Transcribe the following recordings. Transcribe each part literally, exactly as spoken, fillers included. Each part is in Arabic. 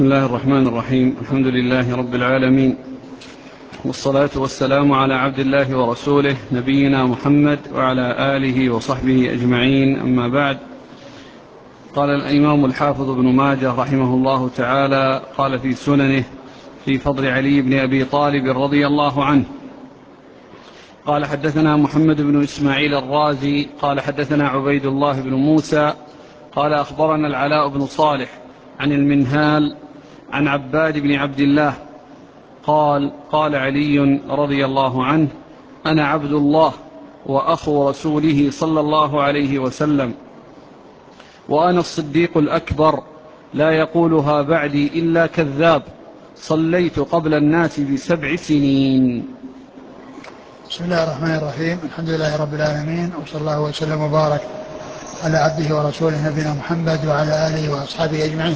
بسم الله الرحمن الرحيم. الحمد لله رب العالمين، والصلاة والسلام على عبد الله ورسوله نبينا محمد وعلى آله وصحبه أجمعين، أما بعد. قال الإمام الحافظ ابن ماجه رحمه الله تعالى قال في سننه في فضل علي بن أبي طالب رضي الله عنه قال: حدثنا محمد بن إسماعيل الرازي قال حدثنا عبيد الله بن موسى قال أخبرنا العلاء بن صالح عن المنهال عن عباد بن عبد الله قال: قال علي رضي الله عنه: أنا عبد الله وأخو رسوله صلى الله عليه وسلم، وأنا الصديق الأكبر، لا يقولها بعدي إلا كذاب، صليت قبل الناس بسبع سنين. بسم الله الرحمن الرحيم. الحمد لله رب العالمين، وصلى الله وسلم وبارك على عبده ورسوله نبينا محمد وعلى آله وأصحابه أجمعين.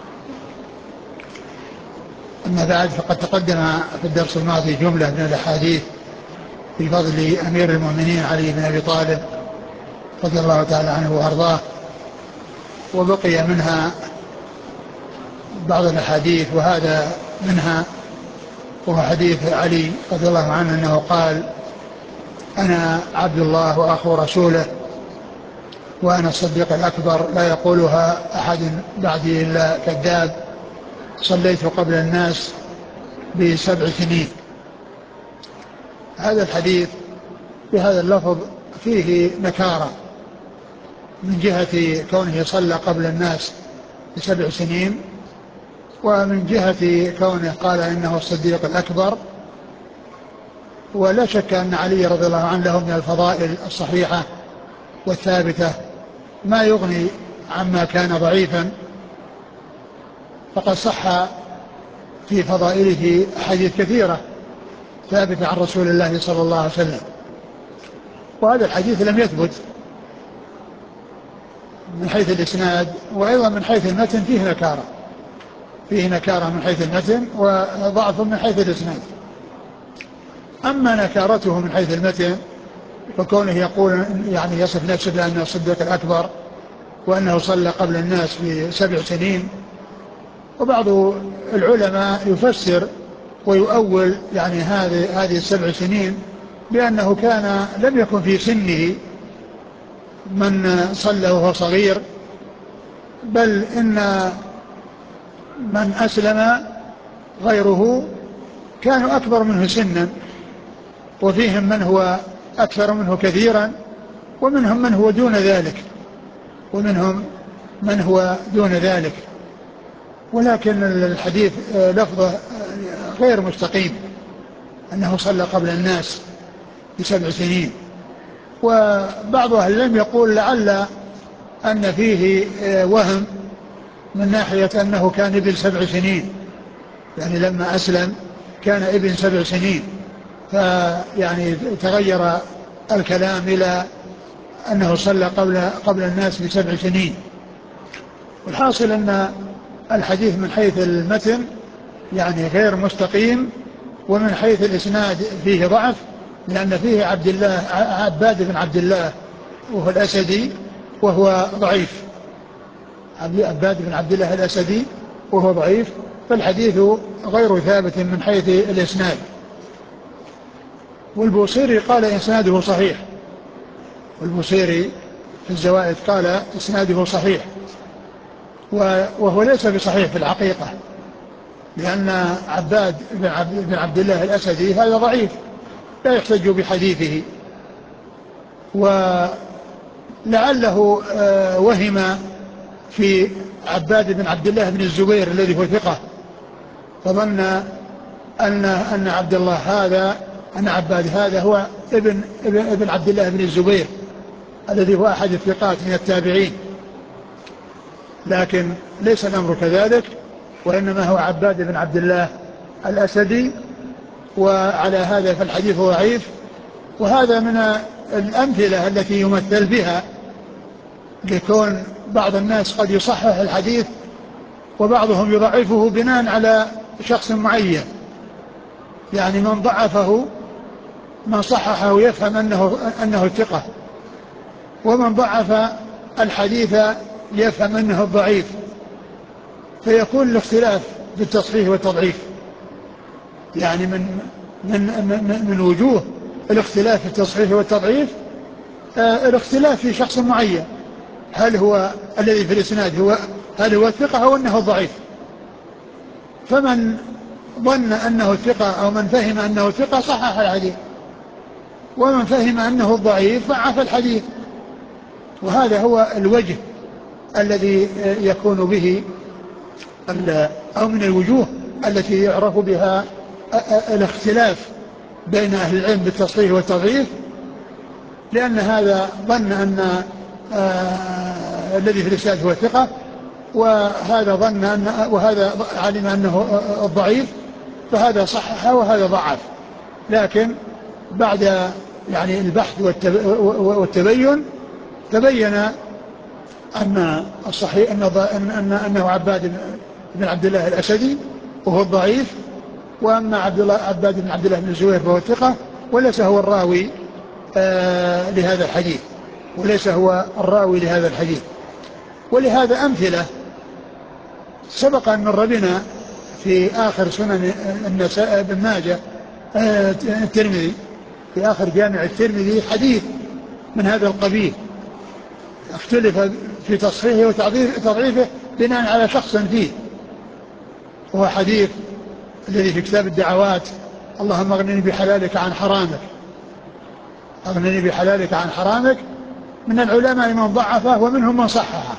أما بعد، فقد تقدم في الدرس الماضي جملة من الأحاديث في فضل أمير المؤمنين علي بن أبي طالب رضي الله تعالى عنه وأرضاه، وبقي منها بعض الأحاديث، وهذا منها، وهو حديث علي رضي الله عنه أنه قال: أنا عبد الله وأخو رسوله، وأنا الصديق الأكبر، لا يقولها أحد بعدي إلا كذاب، صليت قبل الناس بسبع سنين. هذا الحديث بهذا اللفظ فيه نكارة من جهة كونه صلى قبل الناس بسبع سنين، ومن جهة كونه قال إنه الصديق الأكبر. ولا شك أن علي رضي الله عنه له من الفضائل الصحيحة والثابتة ما يغني عما كان ضعيفا، فقد صح في فضائله أحاديث كثيرة ثابتة عن رسول الله صلى الله عليه وسلم، وهذا الحديث لم يثبت من حيث الإسناد، وأيضا من حيث المتن فيه نكارة فيه نكارة من حيث المتن، وضعف من حيث الإسناد. أما نكارته من حيث المتن فكونه يقول يعني يصف نفسه بأنه الصديق الأكبر وأنه صلى قبل الناس بسبع سنين، وبعض العلماء يفسر ويؤول يعني هذه هذه السبع سنين بأنه كان لم يكن في سنه من صلى وهو صغير، بل إن من أسلم غيره كانوا أكبر منه سنا، وفيهم من هو أكثر منه كثيرا، ومنهم من هو دون ذلك ومنهم من هو دون ذلك ولكن الحديث لفظه غير مستقيم، أنه صلى قبل الناس بسبع سنين. وبعض أهل العلم يقول لعل أن فيه وهم من ناحية أنه كان ابن سبع سنين، يعني لما أسلم كان ابن سبع سنين، فيعني تغير الكلام إلى أنه صلى قبل, قبل الناس بسبع سنين. والحاصل أن الحديث من حيث المتن يعني غير مستقيم، ومن حيث الإسناد فيه ضعف، لأن فيه عبد الله عباد بن عبد الله وهو الأسدي وهو ضعيف عباد بن عبد الله الأسدي وهو ضعيف، فالحديث غير ثابت من حيث الإسناد. والبوصيري قال إسناده صحيح، والبوصيري في الزوائد قال إسناده صحيح، وهو ليس بصحيح في الحقيقة، لأن عباد بن عبد الله الأسدي هذا ضعيف لا يحتج بحديثه، ولعله وهم في عباد بن عبد الله بن الزبير الذي هو ثقة، فظن أن أن عبد الله هذا أن عباد هذا هو ابن ابن, ابن عبد الله بن الزبير الذي هو أحد الثقات من التابعين، لكن ليس الأمر كذلك، وإنما هو عباد بن عبد الله الأسدي، وعلى هذا فالحديث ضعيف. وهذا من الأمثلة التي يمثل بها لكون بعض الناس قد يصحح الحديث وبعضهم يضعفه بناء على شخص معين، يعني من ضعفه من صححه يفهم أنه, أنه الثقة، ومن ضعف الحديث يفهم أنه الضعيف، فيكون الاختلاف في التصحيح والتضعيف، يعني من من من, من وجوه الاختلاف في التصحيح والتضعيف آه الاختلاف في شخص معين، هل هو الذي في الإسناد هو هل هو الثقة أو أنه ضعيف. فمن ظن أنه الثقة أو من فهم أنه الثقة صحح الحديث، ومن فهم أنه الضعيف ضعف الحديث. وهذا هو الوجه الذي يكون به أو من الوجوه التي يعرف بها الاختلاف بين أهل العلم بالتصحيح والتضعيف، لأن هذا ظن أن آه الذي في الإسناد هو الثقة، وهذا ظن أن وهذا علم أنه الضعيف، فهذا صحح وهذا ضعف. لكن بعد يعني البحث والتبين تبين أن الصحيح أن أن أنه عباد بن عبد الله الأسدي وهو الضعيف، وأما عبد الله عباد بن عبد الله بن الزبير فهو الثقة، وليس هو الراوي آه لهذا الحديث وليس هو الراوي لهذا الحديث. ولهذا أمثلة سبق أن مر بنا في آخر سنن النسائي بن ماجه آه الترمذي، في آخر جامع الترمذي حديث من هذا القبيل اختلف في تصحيحه وتضعيفه بناء على شخص فيه، وهو حديث الذي في كتاب الدعوات: اللهم اغنني بحلالك عن حرامك، اغنني بحلالك عن حرامك. من العلماء من ضعفه ومنهم من صححه.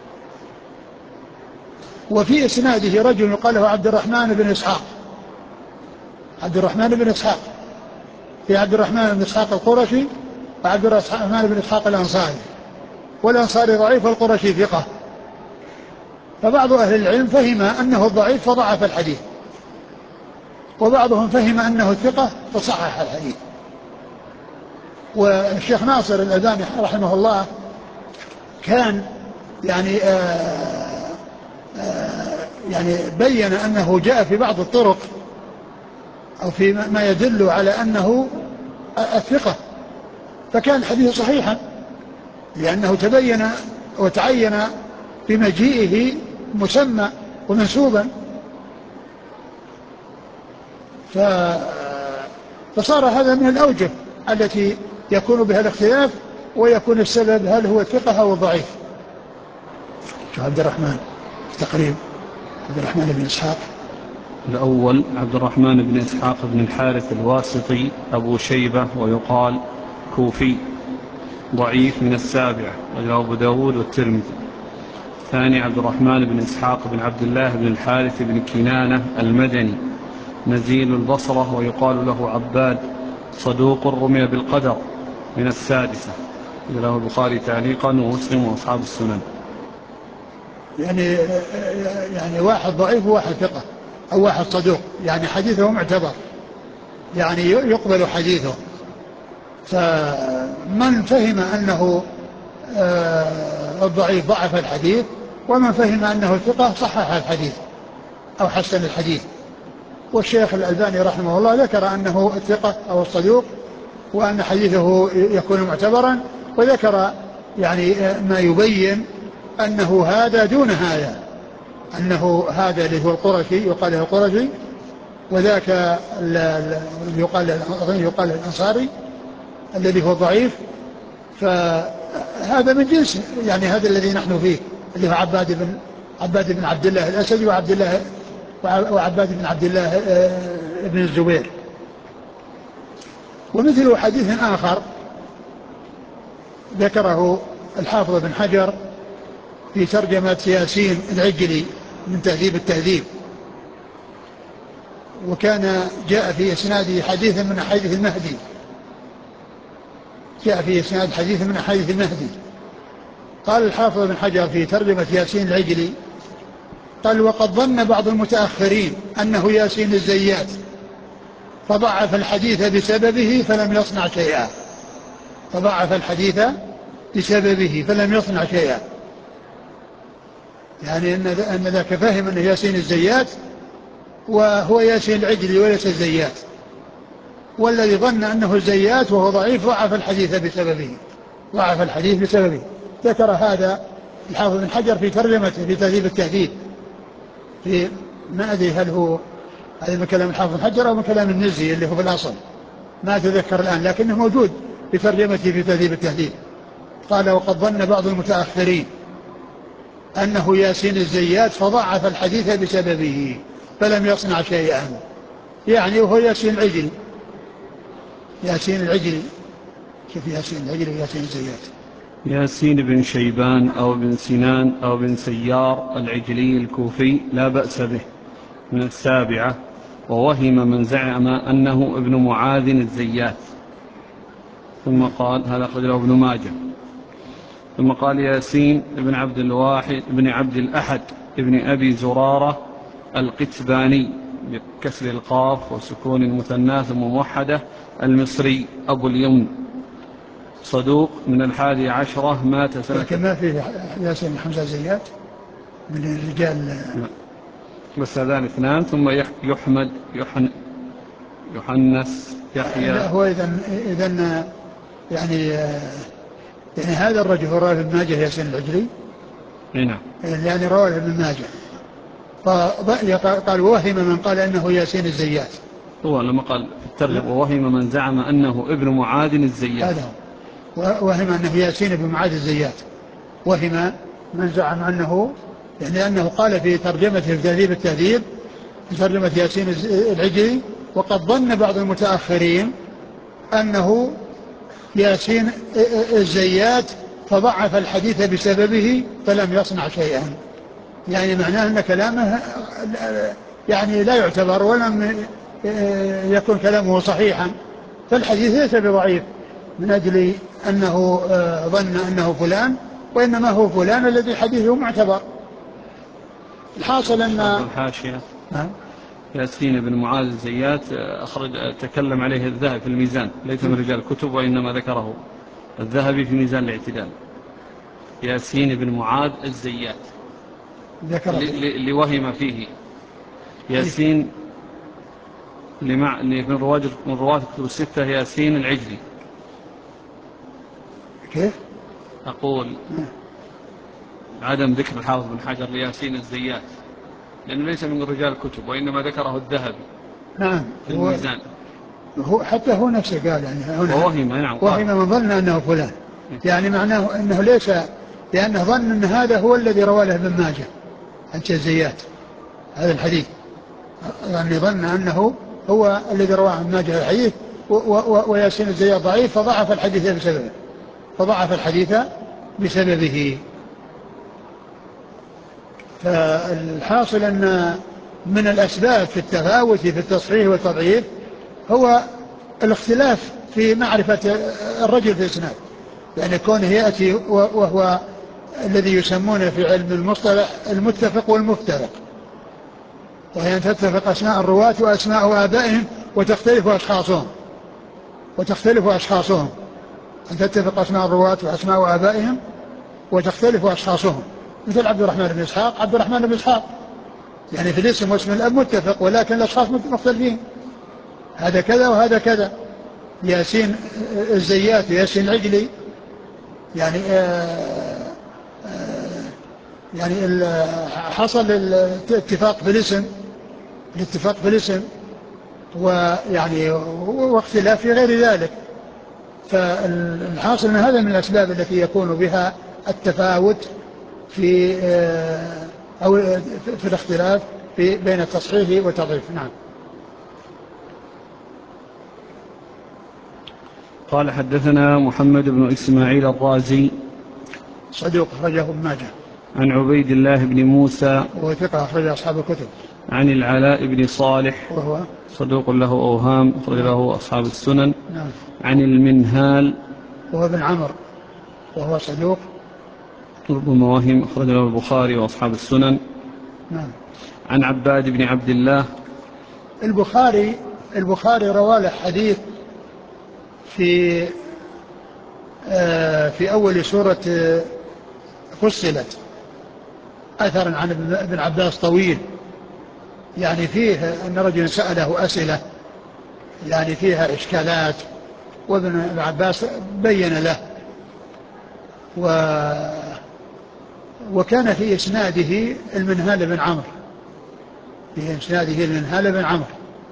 وفي اسناده رجل يقال له عبد الرحمن بن اسحاق، عبد الرحمن بن اسحاق في عبد الرحمن بن اسحاق القرشي وعبد الرحمن بن اسحاق الانصاري، والانصاري ضعيف والقرشي ثقة. فبعض اهل العلم فهم انه الضعيف فضعف الحديث، وبعضهم فهم انه الثقة فصحح الحديث. والشيخ ناصر الألباني رحمه الله كان يعني آآ آآ يعني بين أنه جاء في بعض الطرق أو في ما يدل على أنه الثقة، فكان الحديث صحيحا لأنه تبين وتعين بمجيئه مسمى ومنسوبا. فصار هذا من الأوجه التي يكون بها الاختلاف، ويكون السبب هل هو الثقة أو الضعيف. شو عبد الرحمن تقريب عبد الرحمن بن إسحاق الأول عبد الرحمن بن إسحاق بن الحارث الواسطي أبو شيبة ويقال كوفي، ضعيف من السابعة، وله أبو داود والترمذي. الثاني عبد الرحمن بن إسحاق بن عبد الله بن الحارث بن كنانة المدني، نزيل البصرة، ويقال له عباد، صدوق رمي بالقدر، من السادسة، له البخاري تعليقا ومسلم وأصحاب السنن. يعني يعني واحد ضعيف وواحد ثقة أو واحد صدوق، يعني حديثه معتبر، يعني يقبل حديثه. فمن فهم أنه الضعيف ضعف الحديث، ومن فهم أنه الثقة صحح الحديث أو حسن الحديث. والشيخ الألباني رحمه الله ذكر أنه الثقة أو الصدوق، وأن حديثه يكون معتبرا، وذكر يعني ما يبين أنه هذا دون هذا، أنه هذا اللي هو القرشي يقال له القرشي، وذاك يقال يقال الأنصاري الذي هو ضعيف. فهذا من جنس يعني هذا الذي نحن فيه، اللي هو عباد بن عباد بن عبد الله الأسدي وعبد الله وعباد بن عبد الله بن الزبير. ومثل حديث آخر ذكره الحافظ بن حجر في ترجمة ياسين العجلي من تهذيب التهذيب، وكان جاء في إسناده حديث من أحاديث المهدي، جاء في إسناد حديث من أحاديث المهدي. قال الحافظ بن حجر في ترجمة ياسين العجلي، قال: وقد ظن بعض المتأخرين أنه ياسين الزيات فضعف الحديث بسببه فلم يصنع شيئا، فضعف الحديث بسببه فلم يصنع شيئا، يعني أن ذاك فهم أنه ياسين الزيات وهو ياسين العجلي وليس الزيات، والذي ظن أنه الزيات وهو ضعيف ضعف الحديث بسببه ضعف الحديث بسببه. ذكر هذا الحافظ بن حجر في ترجمته في تهذيب التهذيب. في ما أدري هل هو هذا من كلام الحافظ بن حجر أو من كلام النزي اللي هو في الأصل، ما أتذكر الآن، لكنه موجود في ترجمته في تهذيب التهذيب. قال: وقد ظن بعض المتأخرين أنه ياسين الزيات فضعف الحديث بسببه فلم يصنع شيئا، يعني وهو ياسين العجلي. ياسين العجلي، كيف ياسين العجلي وياسين الزيات؟ ياسين بن شيبان أو بن سنان أو بن سيار العجلي الكوفي لا بأس به، من السابعة، ووهم من زعم أنه ابن معاذ الزيات. ثم قال: هذا أخرجه ابن ماجه. ثم قال: ياسين بن عبد الواحد بن عبد الأحد ابن أبي زرارة القتباني بكسر القاف وسكون المثنى ثم موحدة، المصري أبو اليمن، صدوق، من الحادي عشرة، مات سنة. لكن ما في ياسين بن حمزة الزيات من الرجال، بس هذان اثنان. ثم يحمد يحن يحنس يحيى. لا هو إذن إذن يعني يعني هذا الرجل هو رواه ابن ماجه ياسين العجلي. نعم. يعني رواه ابن ماجه. فقال: وهم من قال انه ياسين الزيات. هو لما قال في الترجمة: ووهم من زعم انه ابن معاذ الزيات. هذا هو، وهم انه ياسين بن معاذ الزيات. وهم من زعم انه، يعني انه قال في ترجمته في تهذيب التهذيب في ترجمة ياسين العجلي: وقد ظن بعض المتأخرين انه ياسين الزيات فضعف الحديث بسببه فلم يصنع شيئا. يعني معناه أن كلامه يعني لا يعتبر ولم يكن كلامه صحيحا، فالحديث ليس بضعيف من أجل أنه ظن أنه فلان، وإنما هو فلان الذي حديثه معتبر. الحاصل أن الحاشية: ياسين بن معاذ الزيات أخرج تكلم عليه الذهبي في الميزان، ليس من رجال الكتب وإنما ذكره الذهبي في ميزان الاعتدال. ياسين بن معاذ الزيات اللي وهم فيه ياسين لمع... من رواة من رواة الكتب الستة ياسين العجلي. كيف؟ أقول عدم ذكر الحافظ بن حجر لياسين الزيات لأنه ليس من رجال الكتب وإنما ذكره الذهبي. نعم. في الميزان. هو حتى هو نفسه قال يعني هنا ووهم. نعم. وهم من ظن أنه فلان، يعني معناه أنه ليس، لأنه ظن أن هذا هو الذي رواه له ابن ماجه عن الزيات هذا الحديث، يعني ظن أنه هو الذي رواه ابن ماجه الحديث، وياسين الزيات ضعيف فضعف الحديث بسببه فضعف الحديث بسببه. فالحاصل أن من الأسباب في التفاوت في التصحيح والتضعيف هو الاختلاف في معرفة الرجل في الإسناد، يعني كونه يأتي وهو الذي يسمونه في علم المصطلح المتفق والمفترق، وهي أن تتفق أسماء الرواة وأسماء آبائهم وتختلف أشخاصهم وتختلف أشخاصهم أن تتفق أسماء الرواة وأسماء آبائهم وتختلف أشخاصهم، مثل عبد الرحمن بن إسحاق عبد الرحمن بن إسحاق، يعني في الاسم واسم الأب متفق ولكن الأشخاص مختلفين، هذا كذا وهذا كذا. ياسين الزيات وياسين العجلي يعني آآ آآ يعني حصل الاتفاق في الاسم الاتفاق في الاسم ويعني واختلاف في غير ذلك. فالحاصل ان هذا من الاسباب التي يكون بها التفاوت في او في الاختلاف في بين التصحيح والتضعيف. نعم. قال: حدثنا محمد بن إسماعيل الرازي، صدوق أخرجه ابن ماجه. عن عبيد الله بن موسى وهو ثقة أخرج أصحاب الكتب. عن العلاء بن صالح وهو صدوق له أوهام أخرج له أصحاب السنن. نعم. عن المنهال وهو ابن عمرو وهو صدوق ربما وهم أخرج له البخاري وأصحاب السنن. نعم. عن عباد بن عبد الله. البخاري البخاري روى له حديث في آه في أول سورة آه فصلت، أثرا عن ابن عباس طويل، يعني فيه أن رجل سأله أسئلة يعني فيها إشكالات، وابن عباس بين له، و وكان في إسناده المنهال بن عمرو في إسناده المنهال بن عمرو.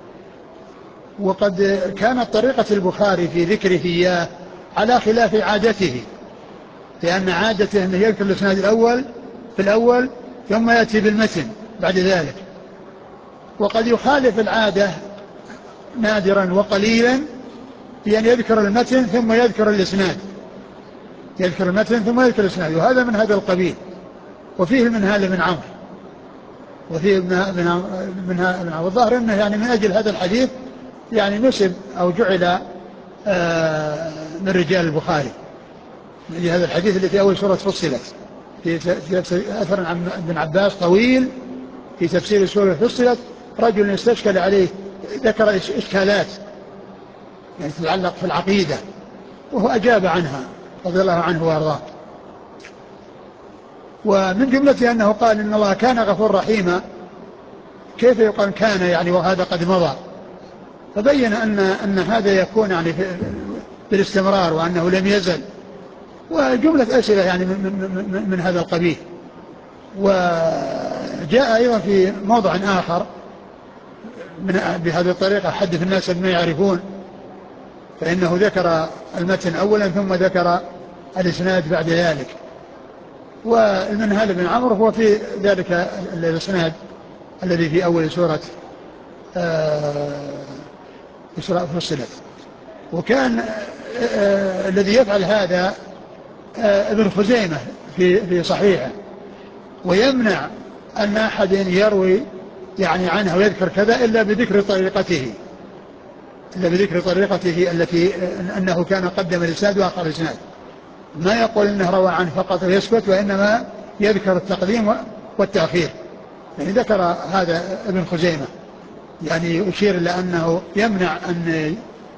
وقد كانت طريقة البخاري في ذكره إياه على خلاف عادته، لأن عادته أنه يذكر الإسناد الأول في الأول ثم يأتي بالمتن بعد ذلك، وقد يخالف العادة نادرا وقليلا بأن يذكر المتن ثم يذكر الإسناد، يذكر المتن ثم يذكر الإسناد، وهذا من هذا القبيل. وفيه المنهال بن عمرو، وفيه ابن عمرو. الظاهر أنه يعني من أجل هذا الحديث يعني نسب أو جعل آه من رجال البخاري، من أجل هذا الحديث اللي في أول سورة فصلت، في أثر عن ابن عباس طويل في تفسير سورة فصلت، رجل استشكل عليه ذكر إشكالات يعني تتعلق في العقيدة وهو أجاب عنها رضي الله عنه وارضاه. ومن جملته أنه قال إن الله كان غفور رحيما. كيف يقال كان يعني وهذا قد مضى؟ فبين أن أن هذا يكون يعني بالاستمرار وأنه لم يزل، وجملة أسئلة يعني من, من, من هذا القبيل. وجاء أيضا في موضع آخر من بهذه الطريقة: حدث الناس بما يعرفون، فإنه ذكر المتن أولا ثم ذكر الإسناد بعد ذلك. والمنهال بن عمرو هو في ذلك الإسناد الذي في أول سورة آه سورة فصلت. وكان آه الذي يفعل هذا آه ابن خزيمة في في صحيحه، ويمنع أن أحد يروي يعني عنه ويذكر كذا إلا بذكر طريقته، إلا بذكر طريقته التي أنه كان قدم الإسناد وآخر الإسناد. ما يقول إنه روى عنه فقط ويسكت، وإنما يذكر التقديم والتأخير. يعني ذكر هذا ابن خزيمة، يعني يشير إلى أنه يمنع أن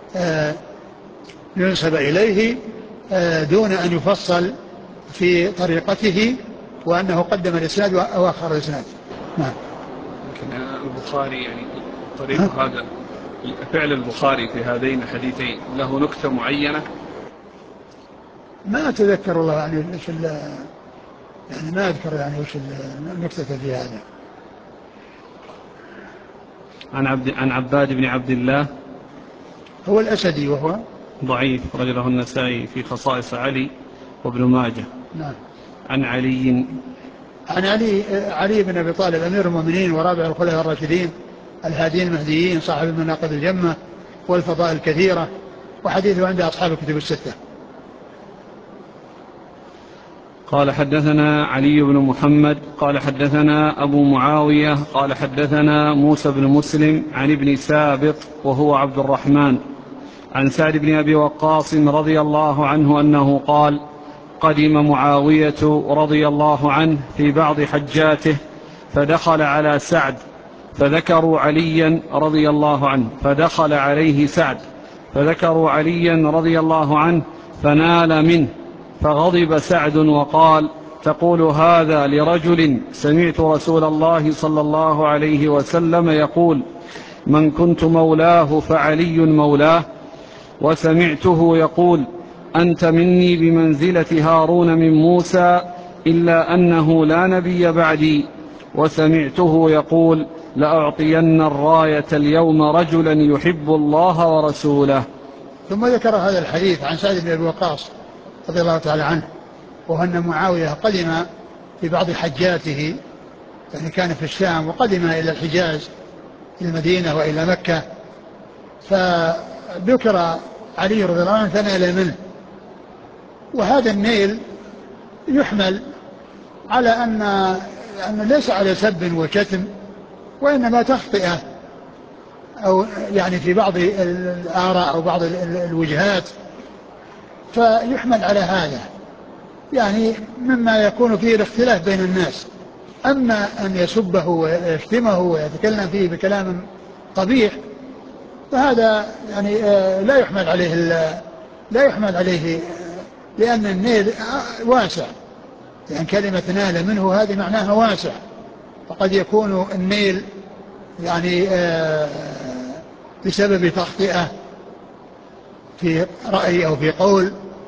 ينسب إليه دون أن يفصل في طريقته، وأنه قدم الإسناد وآخر الإسناد. نعم. يمكن البخاري يعني طريقة هذا فعل البخاري في هذين الحديثين له نكتة معينة؟ ما أتذكر الله يعني إيش يعني ما أذكر يعني إيش النكتة في هذا. عن عبد عن عباد بن عبد الله هو الأسدي وهو ضعيف، رجله النسائي في خصائص علي وابن ماجه. نعم. عن علي عن علي علي بن أبي طالب أمير المؤمنين ورابع الخلفاء الراشدين الهادين المهديين، صاحب المناقب الجمة والفضائل الكثيرة، وحديثه عند أصحاب الكتب الستة. قال حدثنا علي بن محمد قال حدثنا أبو معاوية قال حدثنا موسى بن مسلم عن ابن سابط وهو عبد الرحمن عن سعد بن أبي وقاص رضي الله عنه أنه قال: قدم معاوية رضي الله عنه في بعض حجاته فدخل على سعد فذكروا عليا رضي الله عنه، فدخل عليه سعد فذكروا عليا رضي الله عنه فنال منه، فغضب سعد وقال: تقول هذا لرجل سمعت رسول الله صلى الله عليه وسلم يقول: من كنت مولاه فعلي مولاه، وسمعته يقول: أنت مني بمنزلة هارون من موسى إلا أنه لا نبي بعدي، وسمعته يقول: لأعطين الراية اليوم رجلا يحب الله ورسوله. ثم ذكر هذا الحديث عن سعد بن أبي وقاص رضي الله تعالى عنه، وأن معاوية قدم في بعض حجاته، يعني كان في الشام وقدم إلى الحجاز إلى المدينة وإلى مكة، فذكر علي رضي الله عنه فنال منه. وهذا النيل يحمل على أن أن ليس على سب وشتم، وإنما تخطئة أو يعني في بعض الآراء أو بعض الوجهات، فيحمل على هذا يعني مما يكون فيه الاختلاف بين الناس. أما أن يسبه ويشتمه ويتكلم فيه بكلام قبيح فهذا يعني لا يحمل عليه لا يحمل عليه لأن النيل واسع، يعني كلمة نال منه هذه معناها واسع، فقد يكون النيل يعني بسبب تخطئة في رأي أو في قول،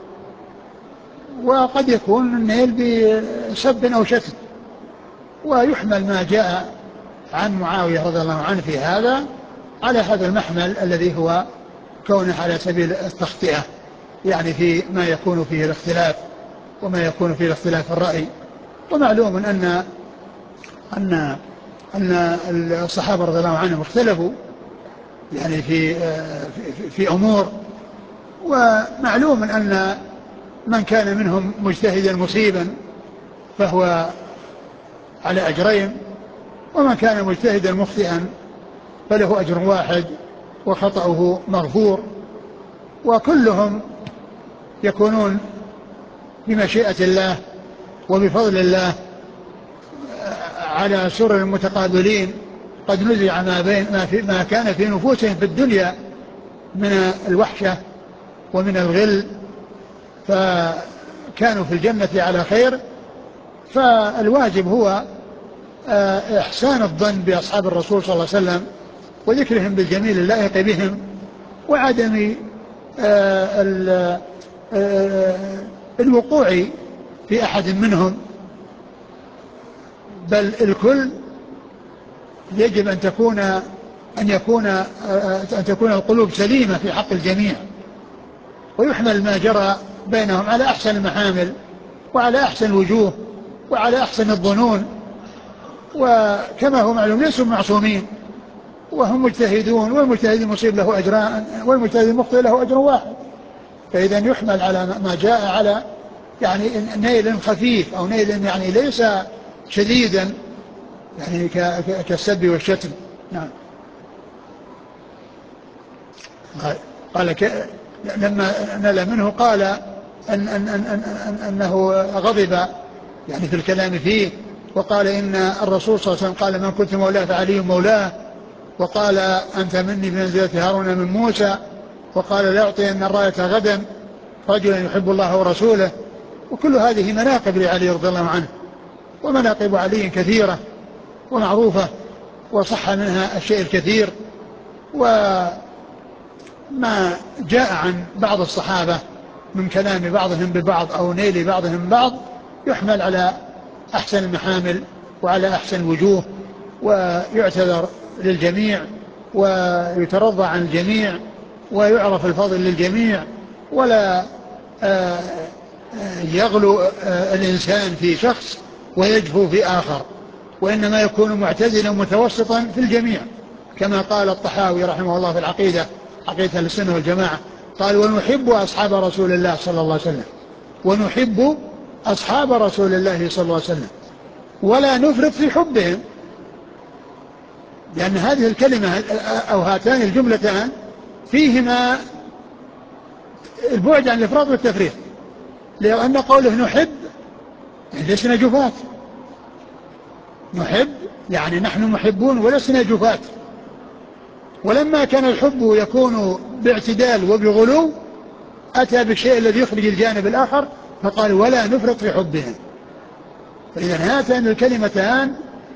وقد يكون النيل بسب أو شتم. ويحمل ما جاء عن معاوية رضي الله عنه في هذا على هذا المحمل الذي هو كونه على سبيل التخطئة، يعني في ما يكون فيه الاختلاف وما يكون فيه الاختلاف الرأي. ومعلوم أن أن أن الصحابة رضي الله عنهم اختلفوا يعني في في, في أمور، ومعلوم أن من كان منهم مجتهدا مصيبا فهو على أجرين، ومن كان مجتهدا مخطئا فله أجر واحد وخطأه مغفور، وكلهم يكونون بمشيئة الله وبفضل الله على سرر متقابلين قد نزع ما, بين ما, في ما كان في نفوسهم في الدنيا من الوحشة ومن الغل، فكانوا في الجنة على خير. فالواجب هو إحسان الظن بأصحاب الرسول صلى الله عليه وسلم وذكرهم بالجميل اللائق بهم، وعدم الوقوع في أحد منهم، بل الكل يجب أن تكون أن يكون أن تكون القلوب سليمة في حق الجميع، ويحمل ما جرى بينهم على أحسن المحامل وعلى أحسن الوجوه وعلى أحسن الظنون. وكما هو معلوم ليسوا معصومين وهم مجتهدون، والمجتهد المصيب له أجران والمجتهد المخطئ له أجر واحد، فإذا يحمل على ما جاء على يعني نيل خفيف أو نيل يعني ليس شديدا يعني كالسب والشتم. نعم. قال لما نال منه قال أن أن أن أن أنه غضب يعني في الكلام فيه، وقال إن الرسول صلى الله عليه وسلم قال من كنت مولاه فعلي مولاه، وقال أنت مني بمنزلة هارون من موسى، وقال لا يعطي أن الراية غدا رجلا يحب الله ورسوله. وكل هذه مناقب لعلي رضي الله عنه، ومناقب علي كثيرة ومعروفة وصح منها الشيء الكثير. وما جاء عن بعض الصحابة من كلام بعضهم ببعض أو نيل بعضهم ببعض يحمل على أحسن المحامل وعلى أحسن الوجوه، ويعتذر للجميع ويترضى عن الجميع ويعرف الفضل للجميع، ولا يغلو الإنسان في شخص ويجفو في آخر، وإنما يكون معتدلا متوسطا في الجميع، كما قال الطحاوي رحمه الله في العقيدة عقيدة السنة والجماعة، قال ونحب أصحاب رسول الله صلى الله عليه وسلم، ونحب أصحاب رسول الله صلى الله عليه وسلم ولا نفرط في حبهم، لأن هذه الكلمة أو هاتان الجملتان فيهما البعد عن الإفراط والتفريط، لأن قوله نحب لسنا جفاة، نحب يعني نحن محبون ولسنا جفاة. ولما كان الحب يكون باعتدال وبغلو أتى بالشيء الذي يخرج الجانب الآخر فقال ولا نفرط في حبهم. فإذا هاتان الكلمتان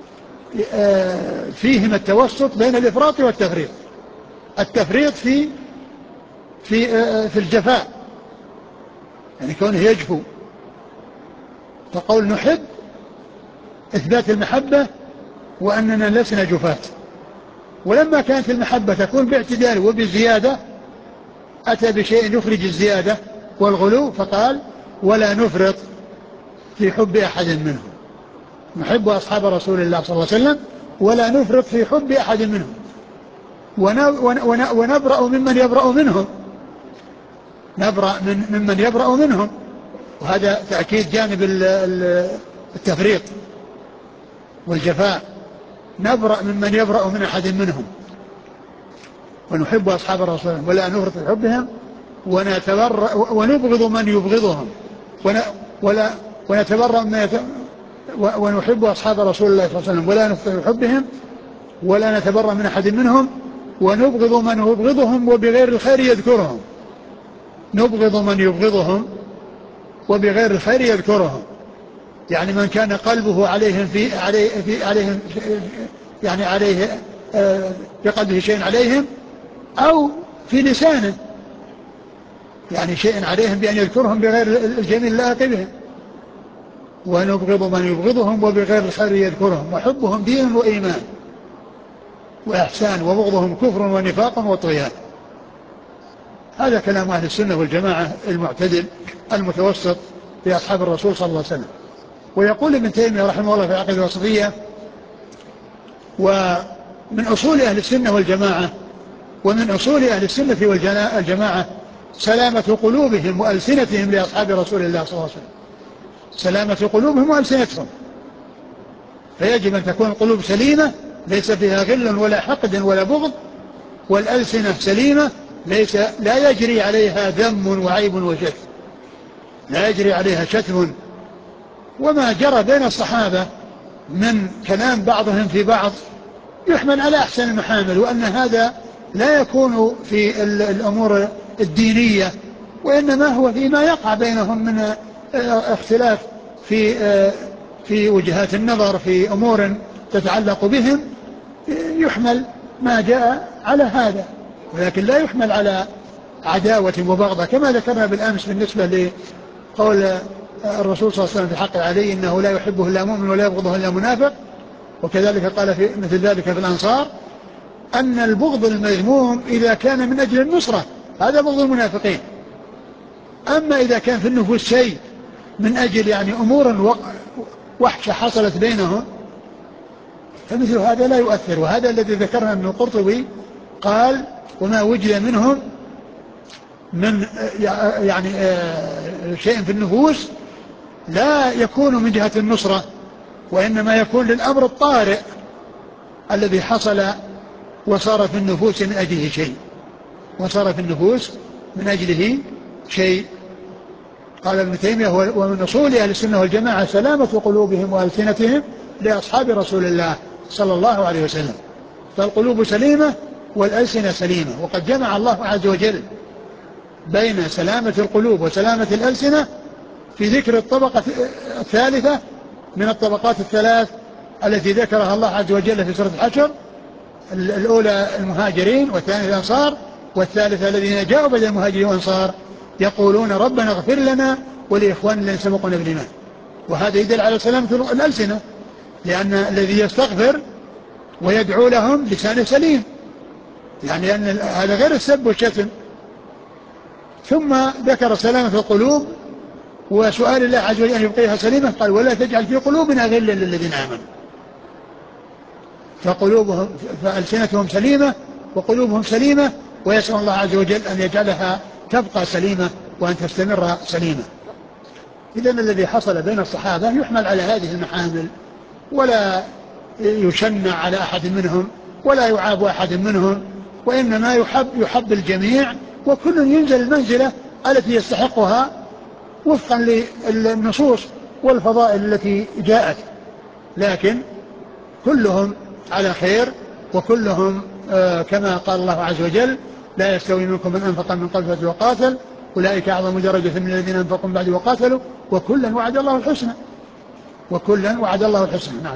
فيهما التوسط بين الإفراط والتفريط، التفريط في في في الجفاء يعني كونه يجفو، فقول نحب إثبات المحبة وأننا لسنا جفاة. ولما كانت المحبة تكون باعتدال وبزيادة أتى بشيء يخرج الزيادة والغلو فقال ولا نفرط في حب أحد منهم، نحب أصحاب رسول الله صلى الله عليه وسلم ولا نفرط في حب أحد منهم، ونبرأ ممن يبرأ منهم، نبرأ من ممن يبرأ منهم، وهذا تأكيد جانب التفريط والجفاء، نبرأ ممن يبرأ من أحد منهم، ونحب أصحاب الرسول ولا نفرط في حبهم، ونتبرأ ونبغض من يبغضهم، ولا ونتبرأ من يت... ونحب أصحاب رسول الله صلى الله عليه وسلم ولا نفرط في حبهم ولا نتبرأ من أحد منهم، ونبغض من يبغضهم وبغير الخير يذكرهم، نبغض من يبغضهم وبغير الخير يذكرهم، يعني من كان قلبه عليهم في عليه في عليهم يعني عليه في قلبه شيء عليهم أو في لسانه يعني شيء عليهم بأن يذكرهم بغير الجميل اللائق بهم، ونبغض من يبغضهم وبغير الخير يذكرهم، وحبهم دين وإيمان، وإحسان، وبغضهم كفر ونفاق وطغيان. هذا كلام أهل السنة والجماعة المعتدل المتوسط في أصحاب الرسول صلى الله عليه وسلم. ويقول ابن تيمية رحمه الله في العقيدة الوسطية: ومن أصول أهل السنة والجماعة ومن أصول أهل السنة والجماعة سلامة قلوبهم وألسنتهم لأصحاب رسول الله صلى الله عليه وسلم، سلامة قلوبهم وألسنتهم. فيجب أن تكون القلوب سليمة ليس فيها غل ولا حقد ولا بغض، والألسنة سليمة ليس لا يجري عليها ذم وعيب وشتم، لا يجري عليها شتم. وما جرى بين الصحابة من كلام بعضهم في بعض يحمل على أحسن المحامل، وأن هذا لا يكون في الأمور الدينية، وإنما هو فيما يقع بينهم من اختلاف في في وجهات النظر في أمور تتعلق بهم، يحمل ما جاء على هذا، ولكن لا يحمل على عداوة وبغضة، كما ذكرنا بالأمس بالنسبة لقول الرسول صلى الله عليه وسلم في حق علي: إنه لا يحبه إلا مؤمن ولا يبغضه إلا منافق. وكذلك قال في مثل ذلك في الأنصار أن البغض المذموم إذا كان من أجل النصرة هذا بغض المنافقين، أما إذا كان في النفوس شيء من أجل يعني أمور وحشة حصلت بينهم فمثل هذا لا يؤثر. وهذا الذي ذكرنا أن القرطبي قال: وما وجد منهم من يعني شيء في النفوس لا يكون من جهة النصرة، وإنما يكون للأمر الطارئ الذي حصل وصار في النفوس من أجله شيء وصار في النفوس من أجله شيء. قال ابن تيمية: ومن أصول أهل السنة والجماعة سلامة قلوبهم وألسنتهم لأصحاب رسول الله صلى الله عليه وسلم. فالقلوب سليمة والألسنة سليمة، وقد جمع الله عز وجل بين سلامة القلوب وسلامة الألسنة في ذكر الطبقة الثالثة من الطبقات الثلاث التي ذكرها الله عز وجل في سورة الحشر: الأولى المهاجرين، والثانية الأنصار، والثالثة الذين جاءوا بعد المهاجرين والأنصار يقولون ربنا اغفر لنا ولإخواننا الذين سبقونا بالإيمان. وهذا يدل على سلامة الألسنة، لأن الذي يستغفر ويدعو لهم لسانه سليم، يعني أن هذا غير السب والشتم. ثم ذكر سلامة القلوب وسؤال الله عز وجل أن يبقيها سليمة، قال: ولا تجعل في قلوبنا غلا للذين آمنوا. فقلوبهم فألسنتهم سليمة وقلوبهم سليمة، ويسأل الله عز وجل أن يجعلها تبقى سليمة وأن تستمر سليمة. إذن الذي حصل بين الصحابة يحمل على هذه المحامل، ولا يشنع على أحد منهم ولا يعاب أحد منهم، وإنما يحب, يحب الجميع، وكل ينزل المنزلة التي يستحقها وفقا للنصوص والفضائل التي جاءت، لكن كلهم على خير، وكلهم آه كما قال الله عز وجل: لا يستوي منكم من أنفق من قبل الفتح وقاتل أولئك أعظم درجة من الذين أنفقوا من بعد وقاتلوا وكلا وعد الله الحسنى وكلا وعد الله الحسنى. نعم.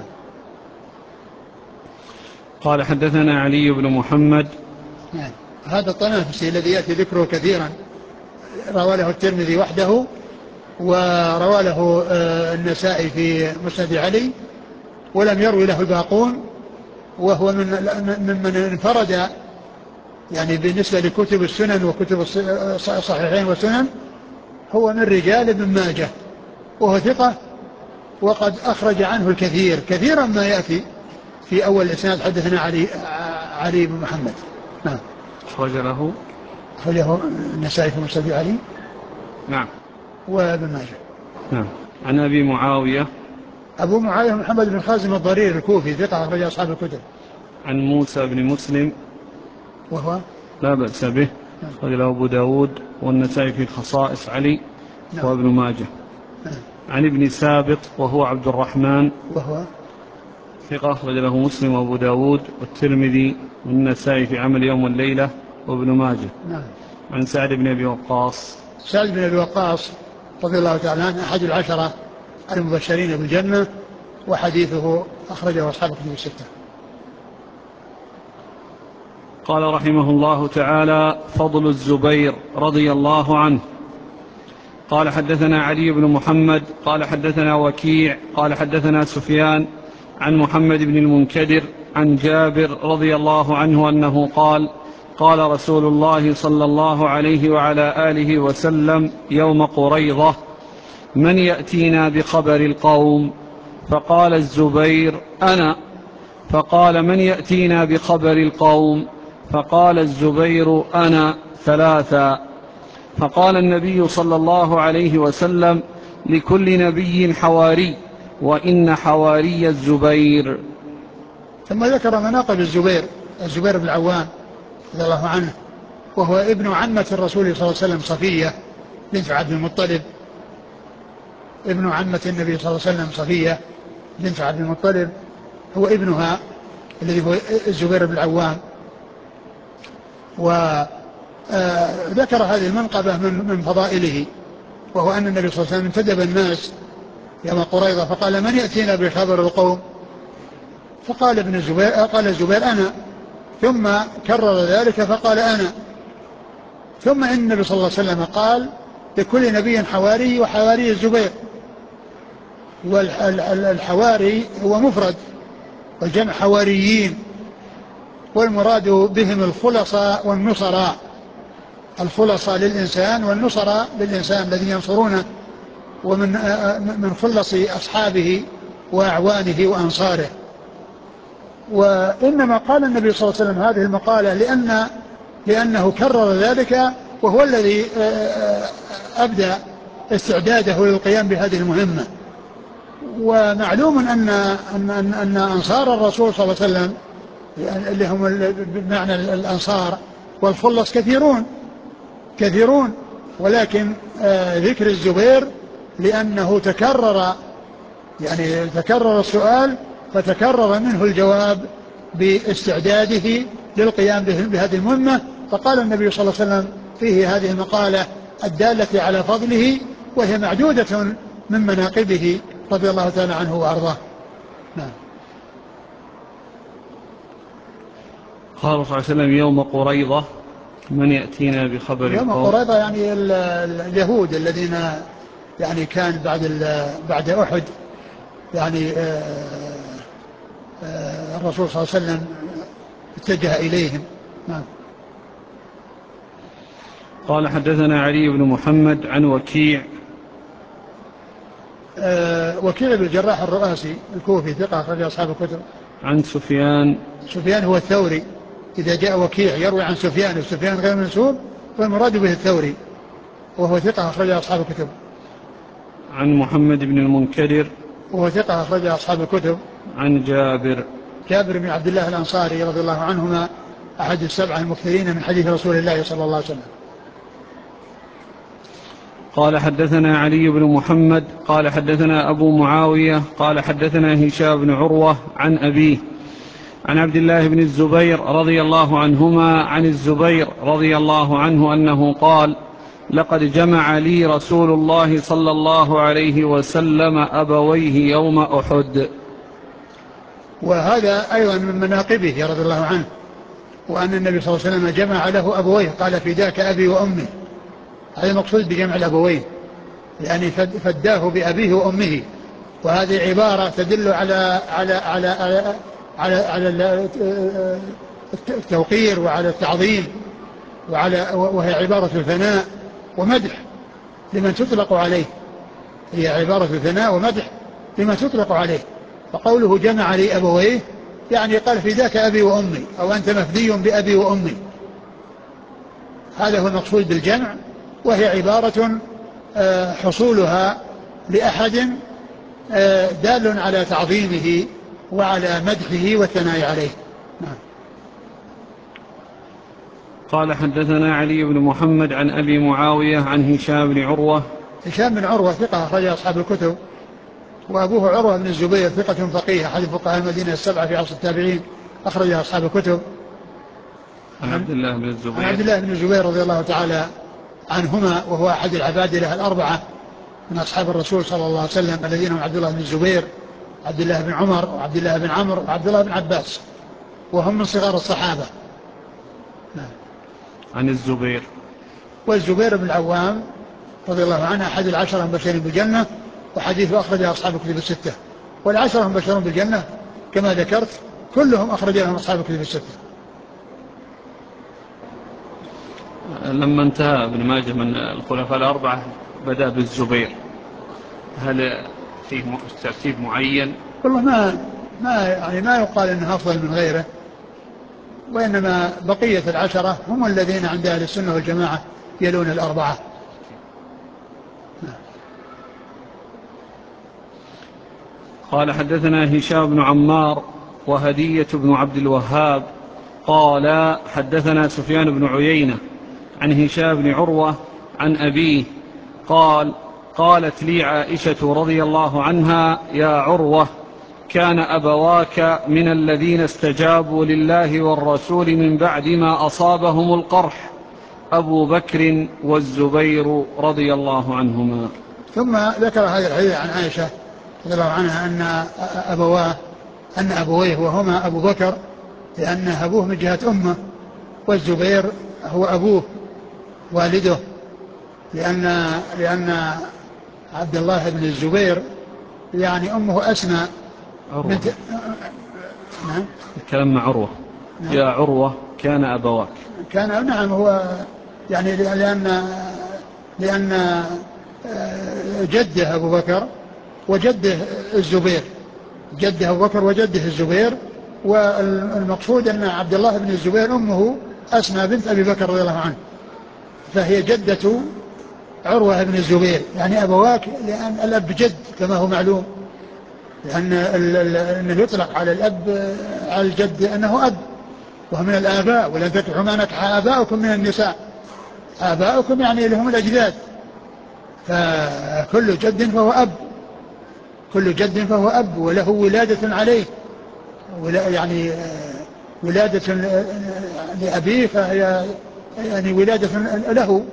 قال: حدثنا علي بن محمد. نعم. هذا الطنافسي الذي يأتي ذكره كثيرا روى له الترمذي وحده، وروى له آه النسائي في مسند علي، ولم يروي له الباقون، وهو من من انفرد يعني بالنسبة لكتب السنن وكتب الصحيحين والسنن، هو من رجال ابن ماجه، وهو ثقة، وقد أخرج عنه الكثير كثيرا ما يأتي في أول الإسناد: حدثنا علي علي بن محمد. نعم. أخرج له أخرجه النسائي في مسند علي. نعم. وابن ماجه. نعم. عن أبي معاوية. أبو معاوية محمد بن خازم الضرير الكوفي ثقة أخرج أصحاب الكتب. عن موسى بن مسلم وهو لا بأس به، أخرج له أبو داود والنسائي في خصائص علي. نعم. وابن ماجه. نعم. عن ابن سابط وهو عبد الرحمن وهو ثقة أخرج له مسلم وأبو داود والترمذي والنسائي في عمل يوم والليلة وابن ماجه. نعم. عن سعد بن أبي وقاص. سعد بن أبي وقاص رضي الله تعالى عنه أحد العشرة المبشرين بالجنة، وحديثه أخرجه أصحاب الكتب الستة. قال رحمه الله تعالى: فضل الزبير رضي الله عنه. قال: حدثنا علي بن محمد قال حدثنا وكيع قال حدثنا سفيان عن محمد بن المنكدر عن جابر رضي الله عنه أنه قال قال رسول الله صلى الله عليه وعلى آله وسلم يوم قريضة من يأتينا بخبر القوم؟ فقال الزبير أنا. فقال من يأتينا بخبر القوم؟ فقال الزبير أنا ثلاثا. فقال النبي صلى الله عليه وسلم لكل نبي حواري وإن حواري الزبير. ثم ذكر مناقب الزبير الزبير بن العوام رضي الله عنه، وهو ابن عمة الرسول صلى الله عليه وسلم صفية بنت عبد المطلب، ابن عمة النبي صلى الله عليه وسلم صفية بنت عبد المطلب، هو ابنها الذي هو الزبير بن العوام. وذكر هذه المنقبة من من فضائله، وهو أن النبي صلى الله عليه وسلم انتدب الناس يوم قريضة فقال من يأتينا بخبر القوم؟ فقال ابن الزبير قال الزبير أنا، ثم كرر ذلك فقال أنا، ثم إن النبي صلى الله عليه وسلم قال لكل نبي حواري وحواري الزبير. والحواري هو مفرد والجمع حواريين، والمراد بهم الخلصاء والنصراء، الخلصاء للإنسان والنصراء للإنسان الذين ينصرونه ومن من خلص أصحابه وأعوانه وأنصاره. وإنما قال النبي صلى الله عليه وسلم هذه المقالة لأن لأنه كرر ذلك، وهو الذي أبدأ استعداده للقيام بهذه المهمة. ومعلوم أن أن أن أنصار الرسول صلى الله عليه وسلم اللي هم بمعنى الأنصار والخلص كثيرون كثيرون ولكن ذكر الزبير لأنه تكرر، يعني تكرر السؤال فتكرر منه الجواب باستعداده للقيام بهذه المهمة. فقال النبي صلى الله عليه وسلم فيه هذه المقالة الدالة على فضله، وهي معدودة من مناقبه رضي الله تعالى عنه وأرضاه. نعم. قال صلى الله عليه وسلم يوم قريضة من يأتينا بخبر يوم القوم؟ قريضة يعني اليهود الذين يعني كان بعد بعد أحد يعني الرسول صلى الله عليه وسلم اتجه إليهم. نعم. قال حدثنا علي بن محمد عن وكيع. أه وكيع بن الجراح الرؤاسي الكوفي ثقة أخرج أصحاب الكتب. عن سفيان. سفيان هو الثوري، إذا جاء وكيع يروي عن سفيان وسفيان غير منسوب فالمراد به الثوري، وهو ثقة أخرج أصحاب الكتب. عن محمد بن المنكدر وهو ثقة أخرج أصحاب الكتب. عن جابر. جابر بن عبد الله الأنصاري رضي الله عنهما أحد السبعة المكثرين من حديث رسول الله صلى الله عليه وسلم. قال حدثنا علي بن محمد قال حدثنا أبو معاوية قال حدثنا هشام بن عروة عن أبيه عن عبد الله بن الزبير رضي الله عنهما عن الزبير رضي الله عنه أنه قال لقد جمع لي رسول الله صلى الله عليه وسلم أبويه يوم أحد. وهذا أيضا من مناقبه رضي الله عنه، وأن النبي صلى الله عليه وسلم جمع له أبويه، قال فداك أبي وأمي. هذا المقصود بجمع الأبوين، يعني فداه بأبيه وأمه، وهذه عبارة تدل على على على على, على, على التوقير وعلى التعظيم، وعلى وهي عبارة الثناء ومدح لمن تطلق عليه، هي عبارة الثناء ومدح لمن تطلق عليه. فقوله جمع لي أبويه يعني قال فداك أبي وأمي، أو أنت مفدي بأبي وأمي، هذا هو المقصود بالجمع، وهي عبارة حصولها لأحد دال على تعظيمه وعلى مدحه والثناء عليه. نعم. قال حدثنا علي بن محمد عن أبي معاوية عن هشام بن عروة. هشام بن عروة ثقة أخرج أصحاب الكتب، وأبوه عروة بن الزبير ثقة فقيه أحد فقهاء المدينة السبعة في عصر التابعين أخرج أصحاب الكتب. عن عبد الله بن الزبير عن عبد الله بن الزبير رضي الله تعالى عنهما، وهو أحد العبادلة الأربعة من أصحاب الرسول صلى الله عليه وسلم الذين هم عبد الله بن الزبير، عبد الله بن عمر، وعبد الله بن عمرو، وعبد الله بن عباس، وهم من صغار الصحابة. نعم. عن الزبير. والزبير بن العوام رضي الله عنه أحد العشرة المبشرين بالجنة، وحديثه أخرجه أصحاب الكتب الستة. والعشرة المبشرون بالجنة كما ذكرت كلهم أخرج لهم أصحاب الكتب الستة. لما انتهى ابن ماجه من الخلفاء الأربعة بدأ بالزبير، هل فيه ترتيب معين؟ والله ما ما يعني ما يقال انه افضل من غيره، وانما بقيه العشره هم الذين عند اهل السنه والجماعه يلون الاربعه. قال حدثنا هشام بن عمار وهدية بن عبد الوهاب قال حدثنا سفيان بن عيينة عن هشام بن عروة عن أبيه قال قالت لي عائشة رضي الله عنها يا عروة كان أبواك من الذين استجابوا لله والرسول من بعد ما أصابهم القرح، أبو بكر والزبير رضي الله عنهما. ثم ذكر هذا الحديث عن عائشة رضي الله عنها أن أبواه أن أبويه وهما أبو بكر لأن أبوه من جهة أمه، والزبير هو أبوه والده، لأن لأن عبد الله بن الزبير يعني أمه أسماء بنت. نعم الكلام مع عروة. نعم. يا عروة كان أبواك كان نعم هو يعني لأن لأن جده أبو بكر وجده الزبير، جده أبو بكر وجده الزبير، والمقصود أن عبد الله بن الزبير أمه أسماء بنت أبي بكر رضي الله عنه، فهي جدة عروة بن الزبير. يعني أبواك لأن الأب جد كما هو معلوم، لأن أنه يطلق على الأب على الجد أنه أب وهو من الآباء، ولن تنكحوا ما نكح آباؤكم من النساء، آباؤكم يعني لهم الأجداد، فكل جد فهو أب، كل جد فهو أب وله ولادة عليه، يعني ولادة لأبيه فهي يعني ولادة له.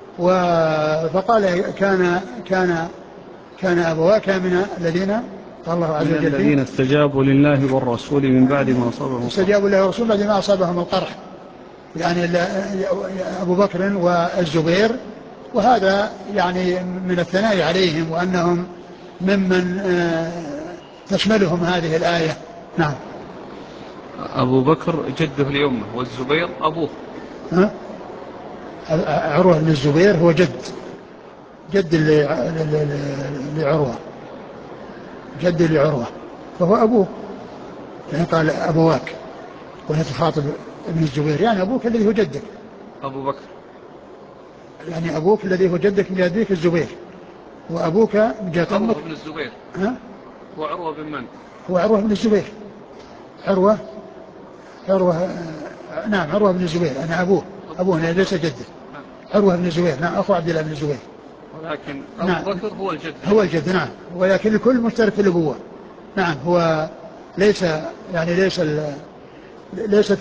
فقال كان كان كان أبواك من الذين قال الله عز وجل من الذين استجابوا لله والرسول من بعد ما أصابهم القرح، استجابوا لله والرسول بعد ما أصابهم القرح، يعني أبو بكر والزبير، وهذا يعني من الثناء عليهم وأنهم ممن تشملهم هذه الآية. نعم. أبو بكر جده لأمه والزبير أبوه. ها؟ عروة بن الزبير هو جد جد لعروة، جد لعروة فهو أبوه، يعني قال أبواك وهي تخاطب ابن الزبير، يعني أبوك الذي هو جدك أبو بكر، يعني أبوك الذي هو جدك من أبيك الزبير، وأبوك من جهة أمك عروة بن الزبير. ها؟ هو عروة بن من؟ هو عروة بن الزبير، عروة عروة نعم عروة بن الزبير، أنا أبوه أبوه ليس جده، عروة بن الزبير نعم أخو عبد الله بن الزبير، ولكن أبو نعم بكر هو الجد، هو الجد نعم، ولكن الكل مشترك في الأبوة. نعم هو ليس يعني ليس ال ليست